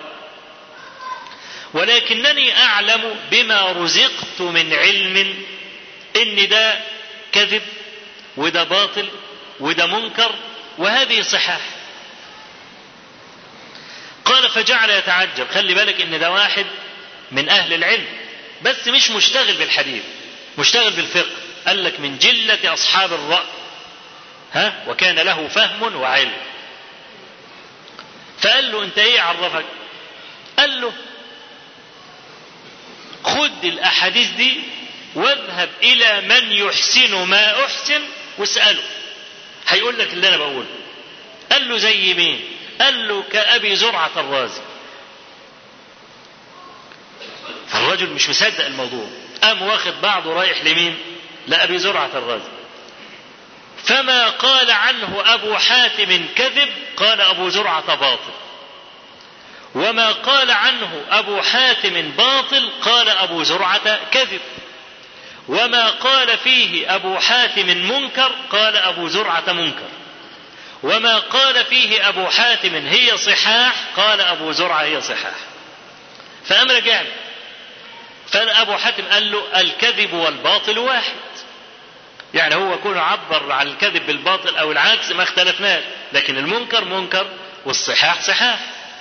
ولكنني أعلم بما رزقت من علم إن ده كذب وده باطل وده منكر وهذه صحاح. قال فجعل يتعجب. خلي بالك إن ده واحد من أهل العلم بس مش مشتغل بالحديث، مشتغل بالفقه. قال لك من جلة أصحاب الرأي، ها، وكان له فهم وعلم. فقال له: أنت إيه عرفك؟ قال له: خد الأحاديث دي واذهب إلى من يحسن ما أحسن واسأله، هيقول لك اللي أنا بقوله. قال له: زي مين؟ قال له: كأبي زرعة الرازي. فالرجل مش مصدق الموضوع، قام واخد بعضه رايح لمين؟ لأبي زرعة الرازي. فما قال عنه أبو حاتم كذب قال أبو زرعة باطل، وما قال عنه أبو حاتم باطل قال أبو زرعة كذب، وما قال فيه أبو حاتم منكر قال أبو زرعة منكر، وما قال فيه أبو حاتم هي صحاح قال أبو زرعة هي صحاح. فقام رجع له فأبو حاتم قال له الكذب والباطل واحد، يعني هو كونه عبر عن الكذب بالباطل أو العكس ما اختلفناش، لكن المنكر منكر والصحاح صحاح.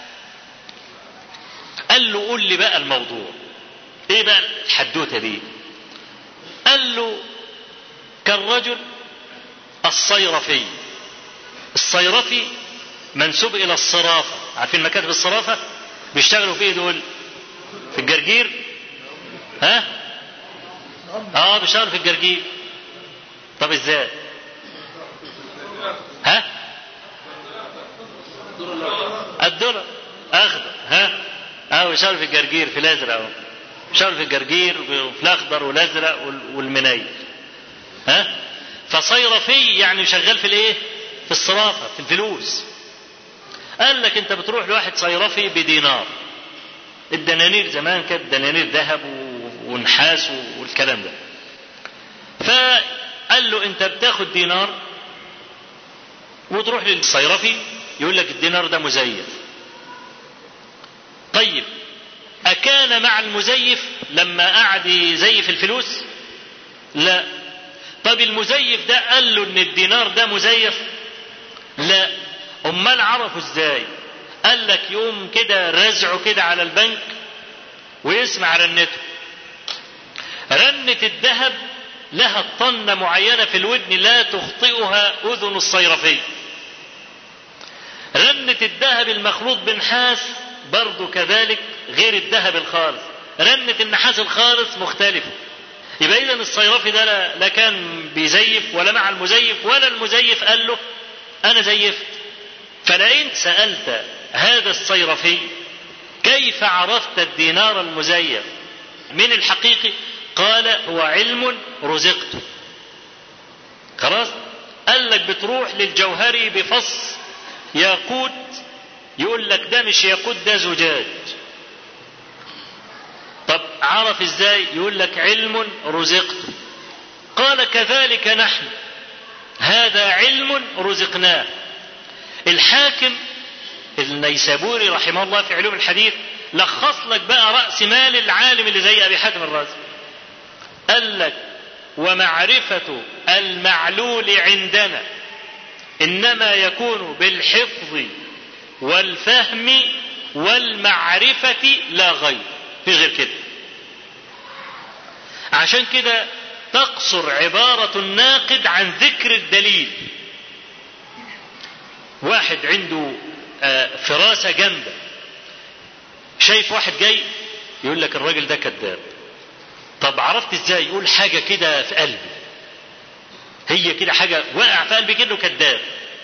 قال له قول لي بقى الموضوع ايه بقى الحدوته دي؟ قال له كالرجل الصيرفي. الصيرفي منسوب الى الصرافه، عارفين مكاتب الصرافه بيشتغلوا فيه دول؟ في الجرجير. ها بيشتغلوا في الجرجير. طب ازاي؟ ها الدولار اخضر. بيشتغلوا في الجرجير في الازرق اهو، بيشتغلوا في الجرجير وفي الاخضر والازرق والمنيل. فصيرفي يعني شغال في الايه؟ في الصرافه، في الفلوس. قال لك انت بتروح لواحد صيرفي بدينار، الدنانير زمان كانت دنانير ذهب ونحاس والكلام ده. فقال له انت بتاخد دينار وتروح للصيرفي يقول لك الدينار ده مزيف. طيب أكان مع المزيف لما قعد يزيف الفلوس؟ لا. طب المزيف ده قال له ان الدينار ده مزيف؟ لا. امال عرفوا ازاي؟ قال لك يقوم كده رزعه كده على البنك ويسمع رنته. رنة الذهب لها طنة معينة في الودن لا تخطئها أذن الصيرفي. رنة الذهب المخلوط بنحاس برضو كذلك غير الذهب الخالص، رنة النحاس الخالص مختلفة. يبقى إذن الصيرفي ده لا كان بيزيف ولا مع المزيف، ولا المزيف قال له أنا زيفت. فلئن سألت هذا الصيرفي كيف عرفت الدينار المزيف من الحقيقي؟ قال هو علم رزقته. خلاص. قال لك بتروح للجوهري بفص ياقوت يقول لك ده مش ياقوت ده زجاج. طب عرف ازاي؟ يقول لك علم رزقته. قال كذلك نحن، هذا علم رزقناه. الحاكم النيسابوري رحمه الله في علوم الحديث لخص لك بقى رأس مال العالم اللي زي أبي حاتم الرازي. قال لك ومعرفة المعلول عندنا إنما يكون بالحفظ والفهم والمعرفة لا غير، في غير كده. عشان كده تقصر عبارة الناقد عن ذكر الدليل. واحد عنده فراسة جامدة، شايف واحد جاي يقول لك الراجل ده كذاب. طب عرفت ازاي؟ يقول حاجة كده في قلبي، هي كده حاجة وقع في قلبي كده كذاب.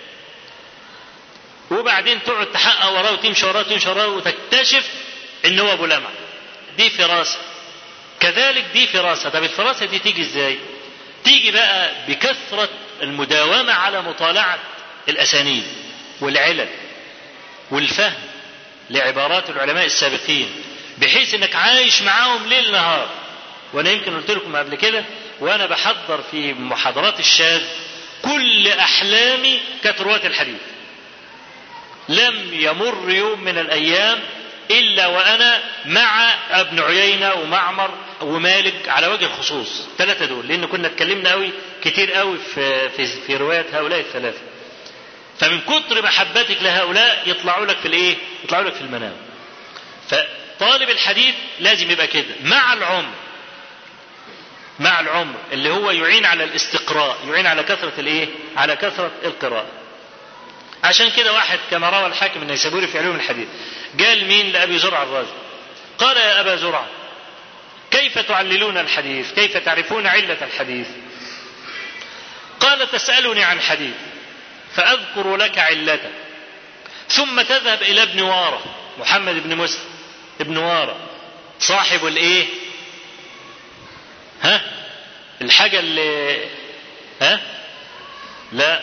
وبعدين تقعد تحقق وراه وتمشي وراه وتكتشف ان هو ابو لمع. دي فراسة. كذلك دي فراسة. طب الفراسة دي تيجي ازاي؟ تيجي بقى بكثرة المداومة على مطالعة الأسانيد والعلل والفهم لعبارات العلماء السابقين، بحيث انك عايش معاهم ليل نهار. وانا يمكن قلت لكم قبل كده وانا بحضر في محاضرات الشاذ، كل احلامي كانت رواة الحديث. لم يمر يوم من الايام الا وانا مع ابن عيينة ومعمر ومالك على وجه الخصوص، ثلاثة دول، لان كنا اتكلمنا قوي كتير قوي في رواية هؤلاء الثلاثة. فمن كتر محبتك لهؤلاء يطلعوا لك في الايه؟ يطلعوا لك في المنام. فطالب الحديث لازم يبقى كده مع العمر اللي هو يعين على الاستقراء، يعين على كثرة الايه؟ على كثرة القراءة. عشان كده واحد كما روى الحاكم النيسابوري في علوم الحديث قال مين لأبي زرع الرازي؟ قال يا أبا زرع كيف تعللون الحديث؟ كيف تعرفون علة الحديث؟ قال تسألني عن حديث فأذكر لك علته، ثم تذهب إلى ابن وارة، محمد بن مسلم ابن وارة صاحب الايه؟ الحاجة اللي لا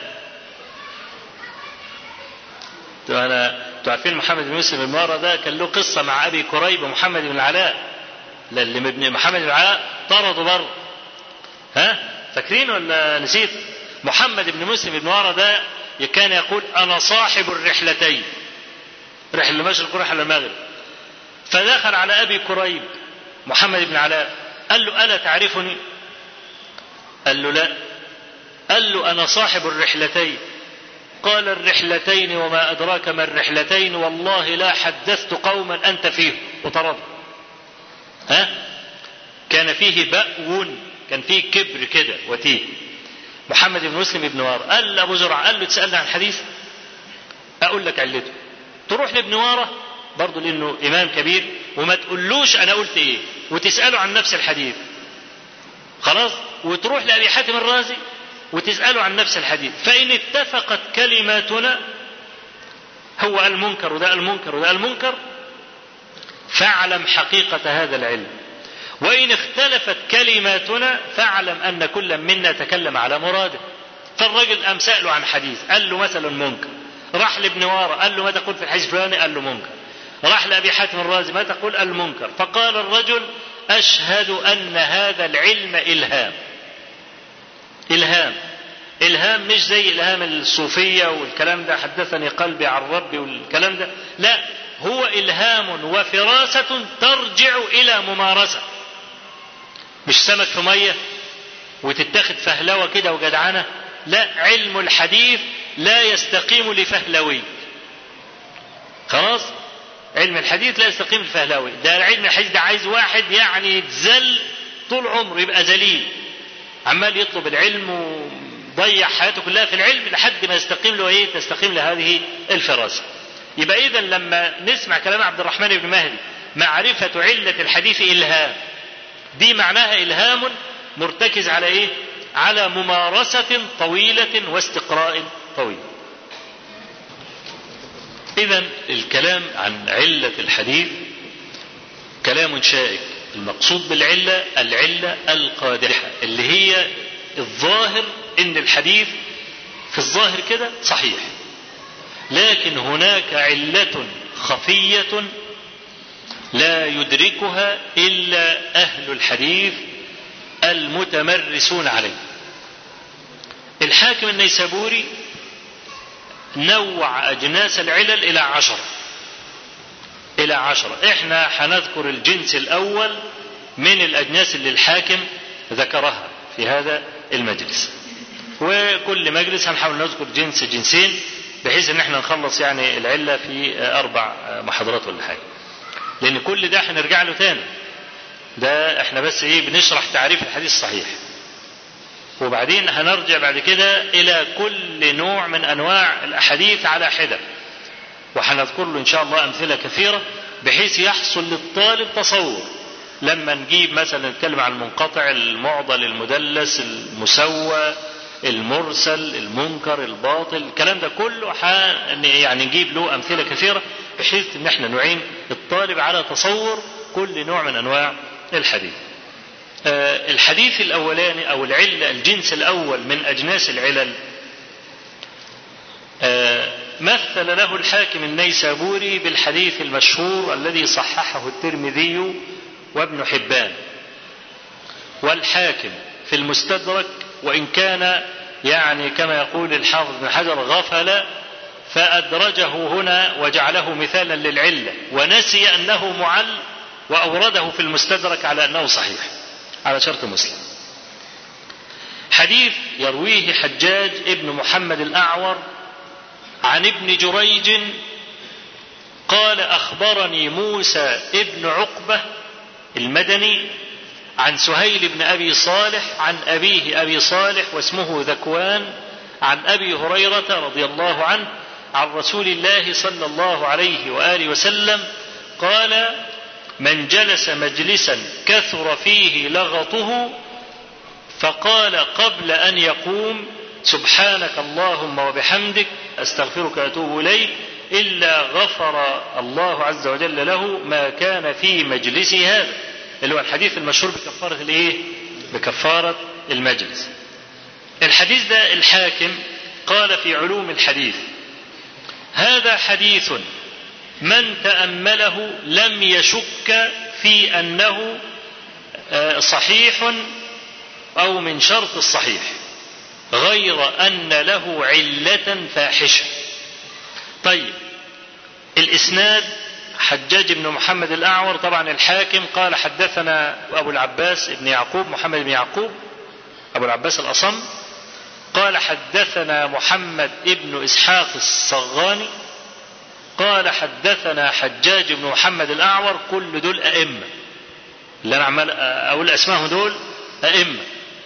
انتوا عارفين محمد بن مسلم بن وارة ده كان له قصة مع أبي كريب ومحمد بن العلاء، اللي ابن محمد بن العلاء طردوا بره. فاكرين ولا نسيت؟ محمد بن مسلم بن وارة ده كان يقول أنا صاحب الرحلتين، رحلة المشرق ورحلة المغرب. فدخل على أبي كريب محمد بن علاء قال له ألا تعرفني؟ قال له لا. قال له أنا صاحب الرحلتين. قال الرحلتين وما أدراك ما الرحلتين، والله لا حدثت قوما أنت فيهم، وطرد. كان فيه بأو، كان فيه كبر كده وتيه. محمد بن مسلم بن وارة قال لأبو زرع، قال له تسألني عن حديث أقول لك علته. تروح لابن وارة برضه لأنه إمام كبير وما تقولوش أنا قلت إيه، وتسأله عن نفس الحديث خلاص، وتروح لأبي حاتم الرازي وتسأله عن نفس الحديث، فإن اتفقت كلماتنا، هو المنكر وده المنكر وده المنكر، فاعلم حقيقة هذا العلم. وإن اختلفت كلماتنا فاعلم أن كل منا تكلم على مراده. فالرجل قام سأله عن حديث، قال له مثلا منكر. راح لابن وارة قال له ما تقول في الحديث الفلاني؟ قال له منكر. راح لأبي حاتم الرازي ما تقول؟ قال منكر. فقال الرجل أشهد أن هذا العلم إلهام. إلهام مش زي إلهام الصوفية والكلام ده، حدثني قلبي عن ربي والكلام ده، لا، هو إلهام وفراسة ترجع إلى ممارسة، مش سمك في مية وتتخذ فهلوة كده وجدعنة. لا، علم الحديث لا يستقيم لفهلوي. خلاص، علم الحديث لا يستقيم لفهلوي. ده علم الحديث ده عايز واحد يعني يتذل طول عمره، يبقى ذليل عمال يطلب العلم وضيع حياته كلها في العلم لحد ما يستقيم له ايه؟ تستقيم لهذه الفراسة. يبقى إذن لما نسمع كلام عبد الرحمن بن مهدي معرفة علة الحديث إلهام، دي معناها إلهام مرتكز على ايه؟ على ممارسة طويلة واستقراء طويل. إذن الكلام عن علة الحديث كلام شائك. المقصود بالعلة العلة القادحة، اللي هي الظاهر ان الحديث في الظاهر كده صحيح، لكن هناك علة خفية لا يدركها إلا أهل الحديث المتمرسون عليه. الحاكم النيسابوري نوع أجناس العلل إلى 10. إحنا هنذكر الجنس الأول من الأجناس اللي الحاكم ذكرها في هذا المجلس، وكل مجلس هنحاول نذكر جنسين بحيث ان احنا نخلص يعني العلة في 4 محاضرات ولا حاجة، لأن كل ده هنرجع له تاني. ده احنا بس ايه بنشرح تعريف الحديث الصحيح، وبعدين هنرجع بعد كده إلى كل نوع من أنواع الأحاديث على حدة، وهنذكر له إن شاء الله أمثلة كثيرة بحيث يحصل للطالب تصور. لما نجيب مثلا نتكلم عن المنقطع، المعضل، المدلس، المسوى، المرسل، المنكر، الباطل، الكلام ده كله يعني نجيب له أمثلة كثيرة بحيث ان احنا نعين الطالب على تصور كل نوع من أنواع الحديث. الحديث الأولاني أو العلة، الجنس الأول من أجناس العلل، مثل له الحاكم النيسابوري بالحديث المشهور الذي صححه الترمذي وابن حبان والحاكم في المستدرك، وإن كان يعني كما يقول الحافظ بن حجر غفل فأدرجه هنا وجعله مثالا للعلة ونسي أنه معل وأورده في المستدرك على أنه صحيح على شرط مسلم. حديث يرويه حجاج ابن محمد الأعور عن ابن جريج قال أخبرني موسى ابن عقبة المدني عن سهيل بن أبي صالح عن أبيه أبي صالح واسمه ذكوان عن أبي هريرة رضي الله عنه عن رسول الله صلى الله عليه وآله وسلم قال: من جلس مجلسا كثر فيه لغطه فقال قبل أن يقوم سبحانك اللهم وبحمدك أستغفرك وأتوب إليك إلا غفر الله عز وجل له ما كان في مجلسه هذا، اللي هو الحديث المشهور بكفارة الايه؟ بكفارة المجلس. الحديث ده الحاكم قال في علوم الحديث: هذا حديث من تأمله لم يشك في أنه صحيح أو من شرط الصحيح، غير أن له علة فاحشة. طيب، الإسناد حجاج بن محمد الأعور. طبعا الحاكم قال حدثنا أبو العباس بن يعقوب محمد بن يعقوب أبو العباس الأصم قال حدثنا محمد بن إسحاق الصغاني قال حدثنا حجاج بن محمد الأعور. كل دول أئمة، اللي أنا عمال أقول أسمائهم دول أئمة.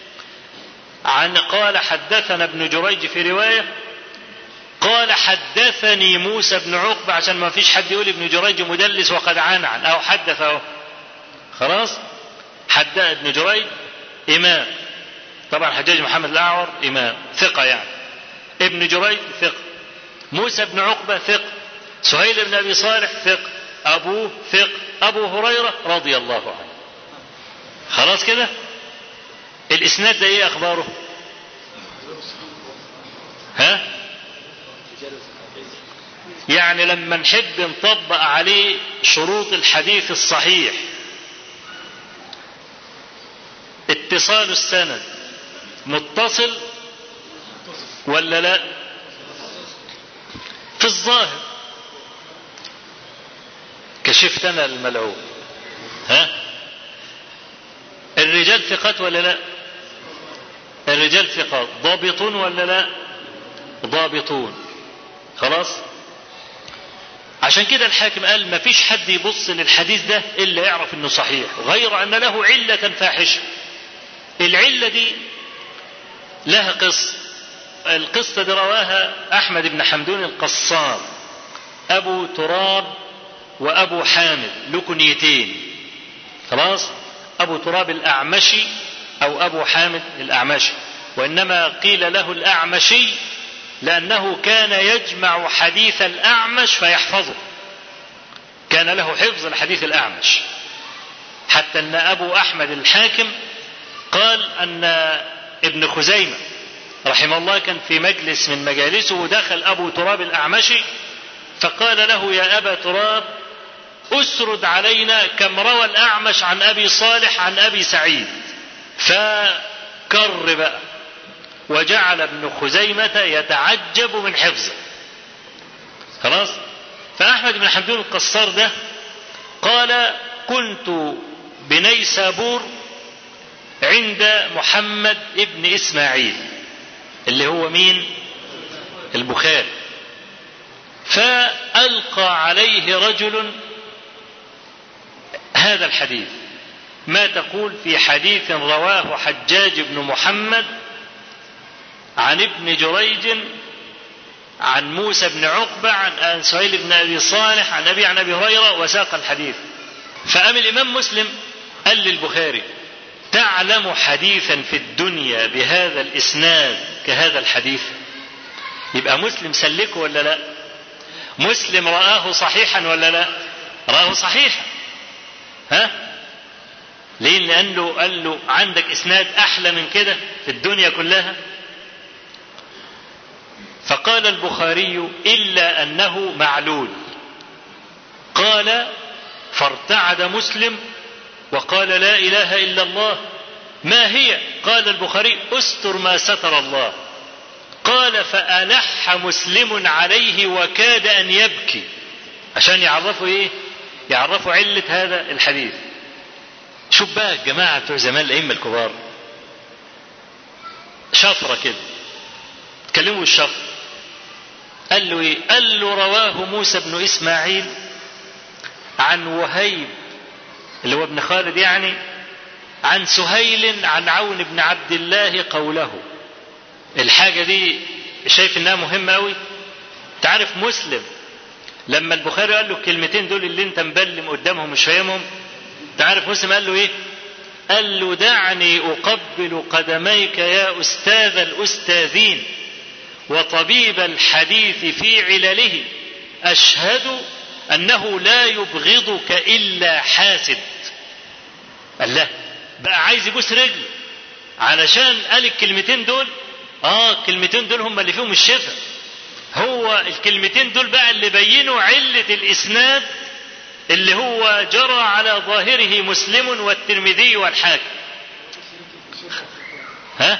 قال حدثنا ابن جريج في رواية قال حدثني موسى بن عقبة، عشان ما فيش حد يقول ابن جريج مدلس وقد عن أو حدثه. خلاص حدث ابن جريج إمام، طبعا حجاج محمد الأعور إمام ثقة يعني، ابن جريج ثقة، موسى بن عقبة ثقة، سهيل بن أبي صالح ثقة، أبوه ثقة، أبو هريرة رضي الله عنه. خلاص كده الإسناد ده إيه أخباره؟ ها؟ يعني لما نحب نطبق عليه شروط الحديث الصحيح، اتصال السند متصل ولا لا؟ في الظاهر كشفت أنا الملعون. ها؟ الرجال ثقات ولا لا؟ الرجال ثقات. ضابطون ولا لا؟ ضابطون. خلاص. عشان كده الحاكم قال ما فيش حد يبص للحديث ده إلا يعرف انه صحيح، غير ان له علة فاحشة. العلة دي لها قصة. القصة دي رواها أحمد بن حمدون القصار، أبو تراب وأبو حامد له كنيتين. خلاص. أبو تراب الأعمشي أو أبو حامد الأعمشي، وإنما قيل له الأعمشي لأنه كان يجمع حديث الأعمش فيحفظه، كان له حفظ الحديث الأعمش، حتى أن أبو أحمد الحاكم قال أن ابن خزيمة رحمه الله كان في مجلس من مجالسه ودخل أبو تراب الأعمشي فقال له يا أبا تراب أسرد علينا كم روى الأعمش عن أبي صالح عن أبي سعيد. فكر بقى وجعل ابن خزيمة يتعجب من حفظه. خلاص. فأحمد بن حمدون القصار ده قال كنت بنيسابور عند محمد ابن إسماعيل اللي هو مين؟ البخاري. فألقى عليه رجل هذا الحديث: ما تقول في حديث رواه حجاج بن محمد عن ابن جريج عن موسى بن عقبة عن سهيل بن أبي صالح عن أبي عن أبي هريرة وساق الحديث. فقام الإمام مسلم قال للبخاري: تعلم حديثا في الدنيا بهذا الإسناد كهذا الحديث؟ يبقى مسلم سلكه ولا لا؟ مسلم رآه صحيحا ولا لا؟ رآه صحيحا. ها؟ ليه؟ لأنه قال له عندك إسناد أحلى من كده في الدنيا كلها؟ فقال البخاري: إلا أنه معلول. قال: فارتعد مسلم وقال: لا إله إلا الله. ما هي؟ قال البخاري: استر ما ستر الله. قال: فألح مسلم عليه وكاد أن يبكي، عشان يعرفوا إيه؟ يعرفوا علة هذا الحديث. شوف بقى الجماعة بتوع زمان الأئمة الكبار شفرة كده، تكلموا الشفر. قال له إيه؟ قال له: رواه موسى بن إسماعيل عن وهيب اللي هو ابن خالد يعني عن سهيل عن عون بن عبد الله قوله. الحاجة دي شايف انها مهمة قوي. تعرف مسلم لما البخاري قال له الكلمتين دول اللي انت مبلم قدامهم مش فاهمهم، تعرف مسلم قال له ايه؟ قال له: دعني اقبل قدميك يا استاذ الاستاذين وطبيب الحديث في علله، اشهد انه لا يبغضك الا حاسد. قال له بقى عايز يبوس رجله علشان قال الكلمتين دول. الكلمتين دول هم اللي فيهم الشفاء. هو الكلمتين دول بقى اللي بينوا علة الإسناد اللي هو جرى على ظاهره مسلم والترمذي والحاكم. ها؟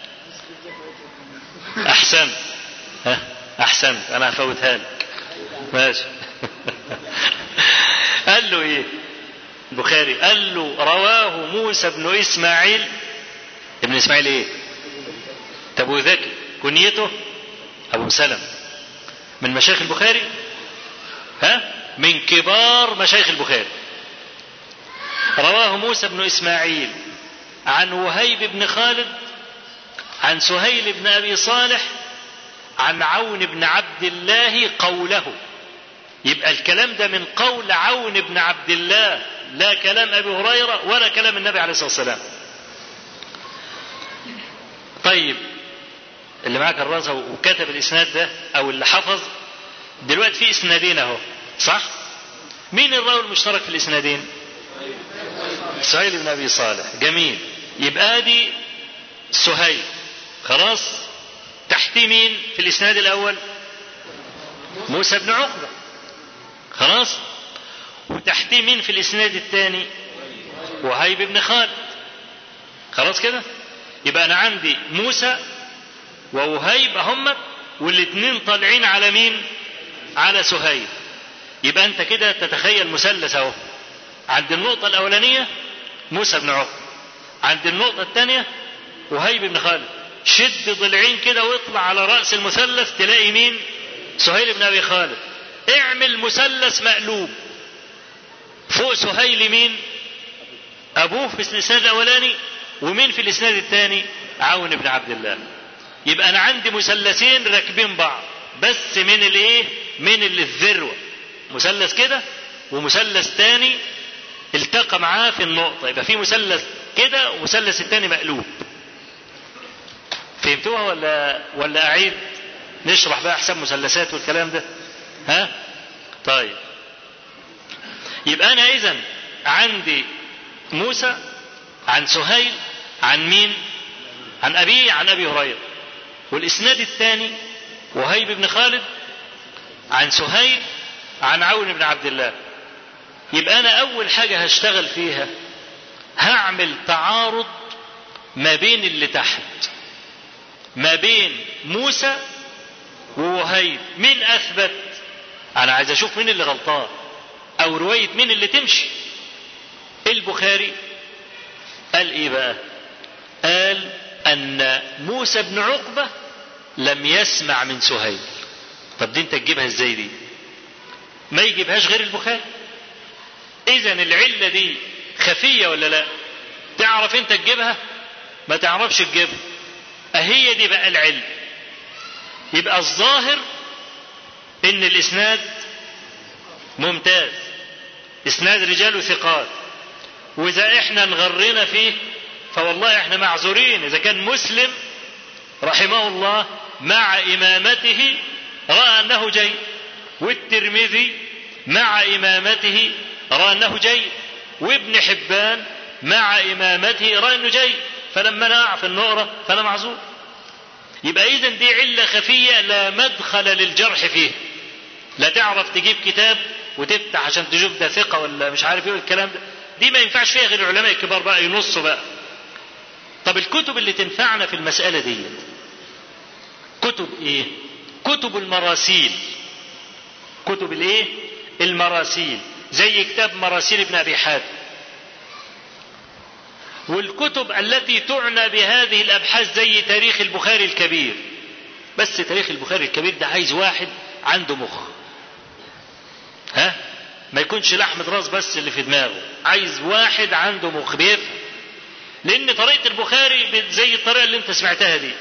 أحسنت. أحسنت، أنا هفوتها لك. ماشي. قال له ايه البخاري؟ قال له رواه موسى بن اسماعيل. ابن اسماعيل ايه؟ ابو ذكي، كنيته ابو سلم، من مشايخ البخاري، من كبار مشايخ البخاري. رواه موسى بن اسماعيل عن وهيب بن خالد عن سهيل بن ابي صالح عن عون بن عبد الله قوله. يبقى الكلام ده من قول عون بن عبد الله، لا كلام ابي هريره ولا كلام النبي عليه الصلاه والسلام. طيب اللي معاه كراسه وكتب الاسناد ده او اللي حفظ، دلوقتي في اسنادين اهو، صح؟ مين الراوي المشترك في الاسنادين؟ سهيل بن ابي صالح. جميل. يبقى دي سهيل، خلاص. تحتي مين في الاسناد الاول؟ موسى بن عقبه، خلاص. وتحتي مين في الاسناد الثاني؟ وهيب بن خالد، خلاص كده. يبقى انا عندي موسى ووهيب هم، والاثنين طالعين على مين؟ على سهيل. يبقى انت كده تتخيل مثلث اهو. عند النقطة الأولانية موسى بن عقبة، عند النقطة الثانية وهيب بن خالد. شد ضلعين كده واطلع على رأس المثلث تلاقي مين؟ سهيل بن أبي خالد. اعمل مثلث مقلوب. فوق سهيل مين؟ أبوه في الإسناد الأولاني، ومين في الإسناد الثاني؟ عون بن عبد الله. يبقى أنا عندي مثلثين راكبين بعض، بس من الإيه؟ من الذروة. مثلث كده ومثلث تاني التقى معاه في النقطة، يبقى في مثلث كده ومثلث التاني مقلوب. فهمتوها ولا أعيد؟ نشرح بقى أحسن مثلثات والكلام ده. طيب. يبقى أنا إذن عندي موسى عن سهيل عن مين؟ عن أبي هريرة. والإسناد الثاني وهيب بن خالد عن سهيل عن عون بن عبد الله. يبقى أنا أول حاجة هشتغل فيها هعمل تعارض ما بين اللي تحت، ما بين موسى ووهيب. مين أثبت؟ أنا عايز أشوف مين اللي غلطان، أو رواية مين اللي تمشي. البخاري قال إيه بقى؟ قال أن موسى بن عقبة لم يسمع من سهيل. طب دي انت تجيبها ازاي دي؟ ما يجيبهاش غير البخاري. اذن العلة دي خفية ولا لا؟ تعرف انت تجيبها؟ ما تعرفش تجيبها. اهي دي بقى العلة. يبقى الظاهر ان الاسناد ممتاز، اسناد رجال ثقات، واذا احنا انغرينا فيه فوالله احنا معذورين. اذا كان مسلم رحمه الله مع امامته رأى انه جيد، والترمذي مع امامته رأى انه جيد، وابن حبان مع امامته رأى انه جيد، فلما نقع في النقرة فانا معذور. يبقى اذن دي علة خفية لا مدخل للجرح فيه. لا تعرف تجيب كتاب وتفتح عشان تشوف ده ثقة ولا مش عارف ايه الكلام ده، دي ما ينفعش فيها غير العلماء الكبار بقى ينصوا بقى. طب الكتب اللي تنفعنا في المسألة دي كتب ايه؟ كتب المراسيل. كتب الايه؟ المراسيل، زي كتاب مراسيل ابن ابي حاتم. والكتب التي تعنى بهذه الابحاث زي تاريخ البخاري الكبير. بس تاريخ البخاري الكبير ده عايز واحد عنده مخ، ما يكونش لحمة راس بس اللي في دماغه، عايز واحد عنده مخ بيفهم. لان طريقة البخاري زي الطريقة اللي انت سمعتها دي،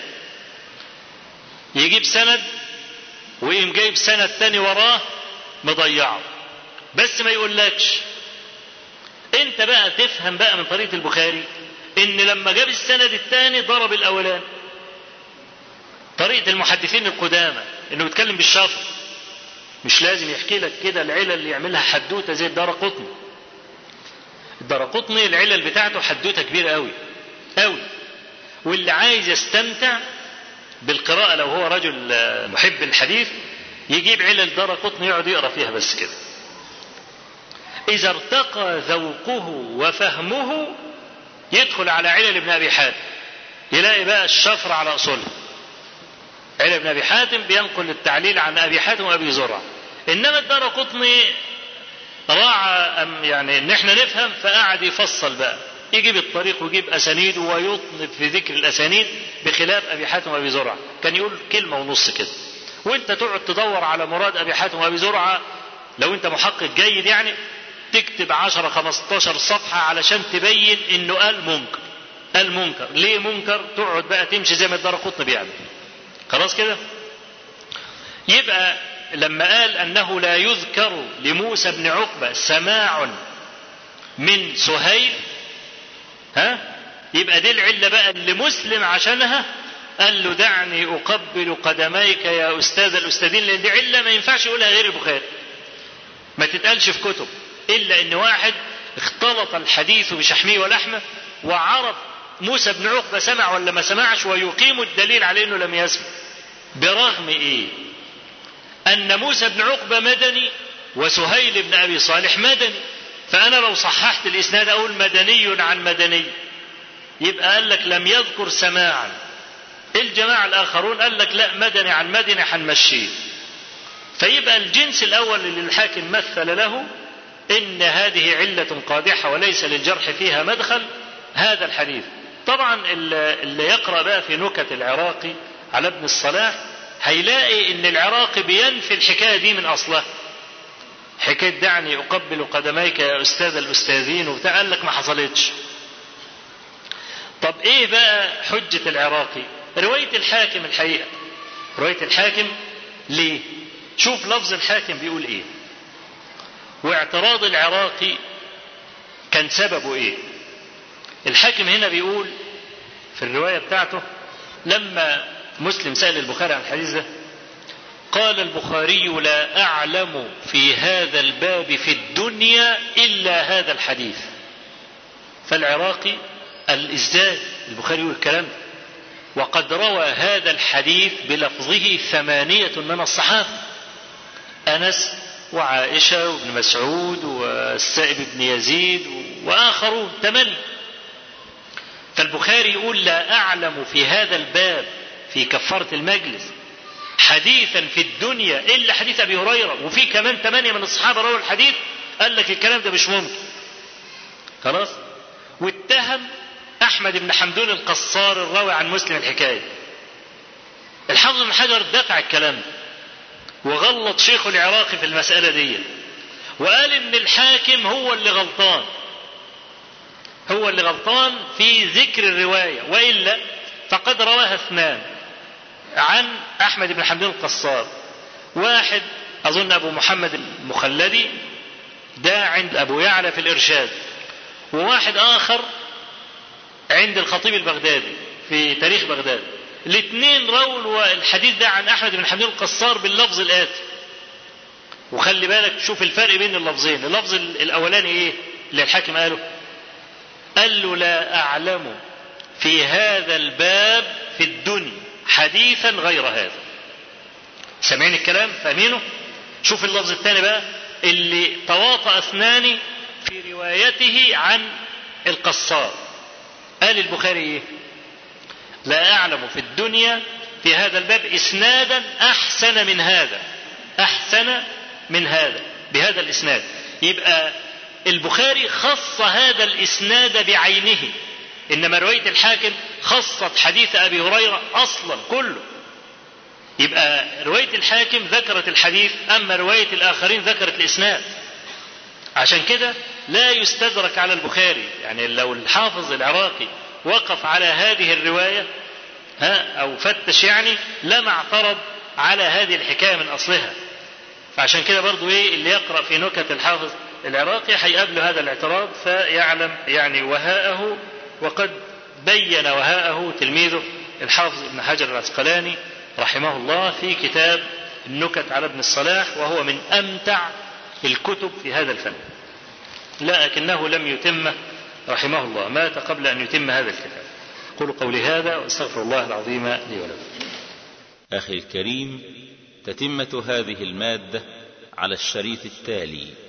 يجيب سند ويقوم جايب سند تاني وراه مضيعه، بس ما يقولكش. انت بقى تفهم بقى من طريقة البخاري ان لما جاب السند التاني ضرب الاولاني. طريقة المحدثين القدامى انه يتكلم بالشفر، مش لازم يحكي لك كده العلل اللي يعملها حدوته زي الدارقطني. الدارقطني العلل بتاعته حدوته كبيرة قوي قوي، واللي عايز يستمتع بالقراءة لو هو رجل محب الحديث يجيب علل دارقطني يقعد يقرأ فيها بس كده. إذا ارتقى ذوقه وفهمه يدخل على علل ابن أبي حاتم، يلاقي بقى الشفر على أصولها. علل ابن أبي حاتم بينقل التعليل عن أبي حاتم وأبي زرع، إنما الدارقطني راعى يعني ان احنا نفهم، فقعد يفصل بقى، يجيب الطريق ويجيب اسانيد ويطنب في ذكر الاسانيد، بخلاف ابي حاتم وابي زرعه كان يقول كلمه ونص كده، وانت تقعد تدور على مراد ابي حاتم وابي زرعه لو انت محقق جيد يعني تكتب 10-15 صفحه علشان تبين انه قال منكر. قال منكر ليه منكر؟ تقعد بقى تمشي زي ما الدارقطني بيعمل. خلاص كده. يبقى لما قال انه لا يذكر لموسى بن عقبة سماع من سهيل، يبقى دي العلة بقى اللي مسلم عشانها قال له دعني اقبل قدميك يا استاذ الاستاذين، لان دي علة ما ينفعش يقولها غير البخاري، ما تتقالش في كتب، الا ان واحد اختلط الحديث بشحمه ولحمه وعرف موسى بن عقبة سمع ولا ما سمعش ويقيم الدليل على انه لم يسمع، برغم ايه؟ ان موسى بن عقبة مدني وسهيل بن ابي صالح مدني، فانا لو صححت الاسناد اقول مدني عن مدني، يبقى قال لك لم يذكر سماعا. الجماعة الاخرون قال لك لا، مدني عن مدني هنمشيه. فيبقى الجنس الاول اللي الحاكم مثل له ان هذه علة قادحة وليس للجرح فيها مدخل، هذا الحديث. طبعا اللي يقرأ بقى في نكت العراقي على ابن الصلاح هيلاقي ان العراقي بينفي الحكاية دي من اصلها. حكاية دعني اقبل قدميك يا استاذ الاستاذين وبتاع، قال لك ما حصلتش. طب ايه بقى حجة العراقي؟ رواية الحاكم الحقيقة، رواية الحاكم ليه؟ شوف لفظ الحاكم بيقول ايه، واعتراض العراقي كان سببه ايه. الحاكم هنا بيقول في الرواية بتاعته لما مسلم سأل البخاري عن الحديث ده قال البخاري لا أعلم في هذا الباب في الدنيا إلا هذا الحديث. فالعراقي قال ازاي البخاري يقول الكلام ده وقد روى هذا الحديث بلفظه 8 من الصحابة، أنس وعائشة وابن مسعود والسائب بن يزيد وآخرون 8. فالبخاري يقول لا أعلم في هذا الباب في كفارة المجلس حديثا في الدنيا إلا حديث أبي هريرة، وفي كمان 8 من الصحابة رووا الحديث. قال لك الكلام ده مش ممكن. خلاص. واتهم أحمد بن حمدون القصار الراوي عن مسلم الحكاية. الحافظ بن حجر دفع الكلام ده وغلط شيخ العراقي في المسألة دي وقال إن الحاكم هو اللي غلطان، هو اللي غلطان في ذكر الرواية، وإلا فقد رواها 2 عن أحمد بن حمدون القصار. واحد أظن أبو محمد المخلدي ده عند أبو يعلى في الإرشاد، وواحد آخر عند الخطيب البغدادي في تاريخ بغداد. الاثنين رووا الحديث ده عن أحمد بن حمدون القصار باللفظ الآتي. وخلي بالك شوف الفرق بين اللفظين. اللفظ الأولاني إيه اللي الحاكم قاله؟ قال له لا أعلم في هذا الباب في الدنيا حديثا غير هذا. سامعين الكلام؟ فاهمينه؟ شوف اللفظ الثاني بقى اللي تواطأ اثنان في روايته عن القصار. قال البخاري ايه؟ لا أعلم في الدنيا في هذا الباب إسنادا أحسن من هذا، أحسن من هذا بهذا الإسناد. يبقى البخاري خص هذا الإسناد بعينه، إنما رواية الحاكم خصت حديث أبي هريرة أصلا كله. يبقى رواية الحاكم ذكرت الحديث، أما رواية الآخرين ذكرت الإسناد. عشان كده لا يستدرك على البخاري، يعني لو الحافظ العراقي وقف على هذه الرواية أو فتش يعني لما اعترض على هذه الحكاية من أصلها. فعشان كده برضو إيه اللي يقرأ في نكت الحافظ العراقي هيقابله هذا الاعتراض فيعلم يعني وهاءه. وقد بين وهاءه تلميذه الحافظ ابن حجر العسقلاني رحمه الله في كتاب النكت على ابن الصلاح، وهو من أمتع الكتب في هذا الفن، لكنه لم يتم رحمه الله، مات قبل أن يتم هذا الكتاب. قولوا قولي هذا واستغفر الله العظيم لي ولكم. أخي الكريم، تتمة هذه المادة على الشريط التالي.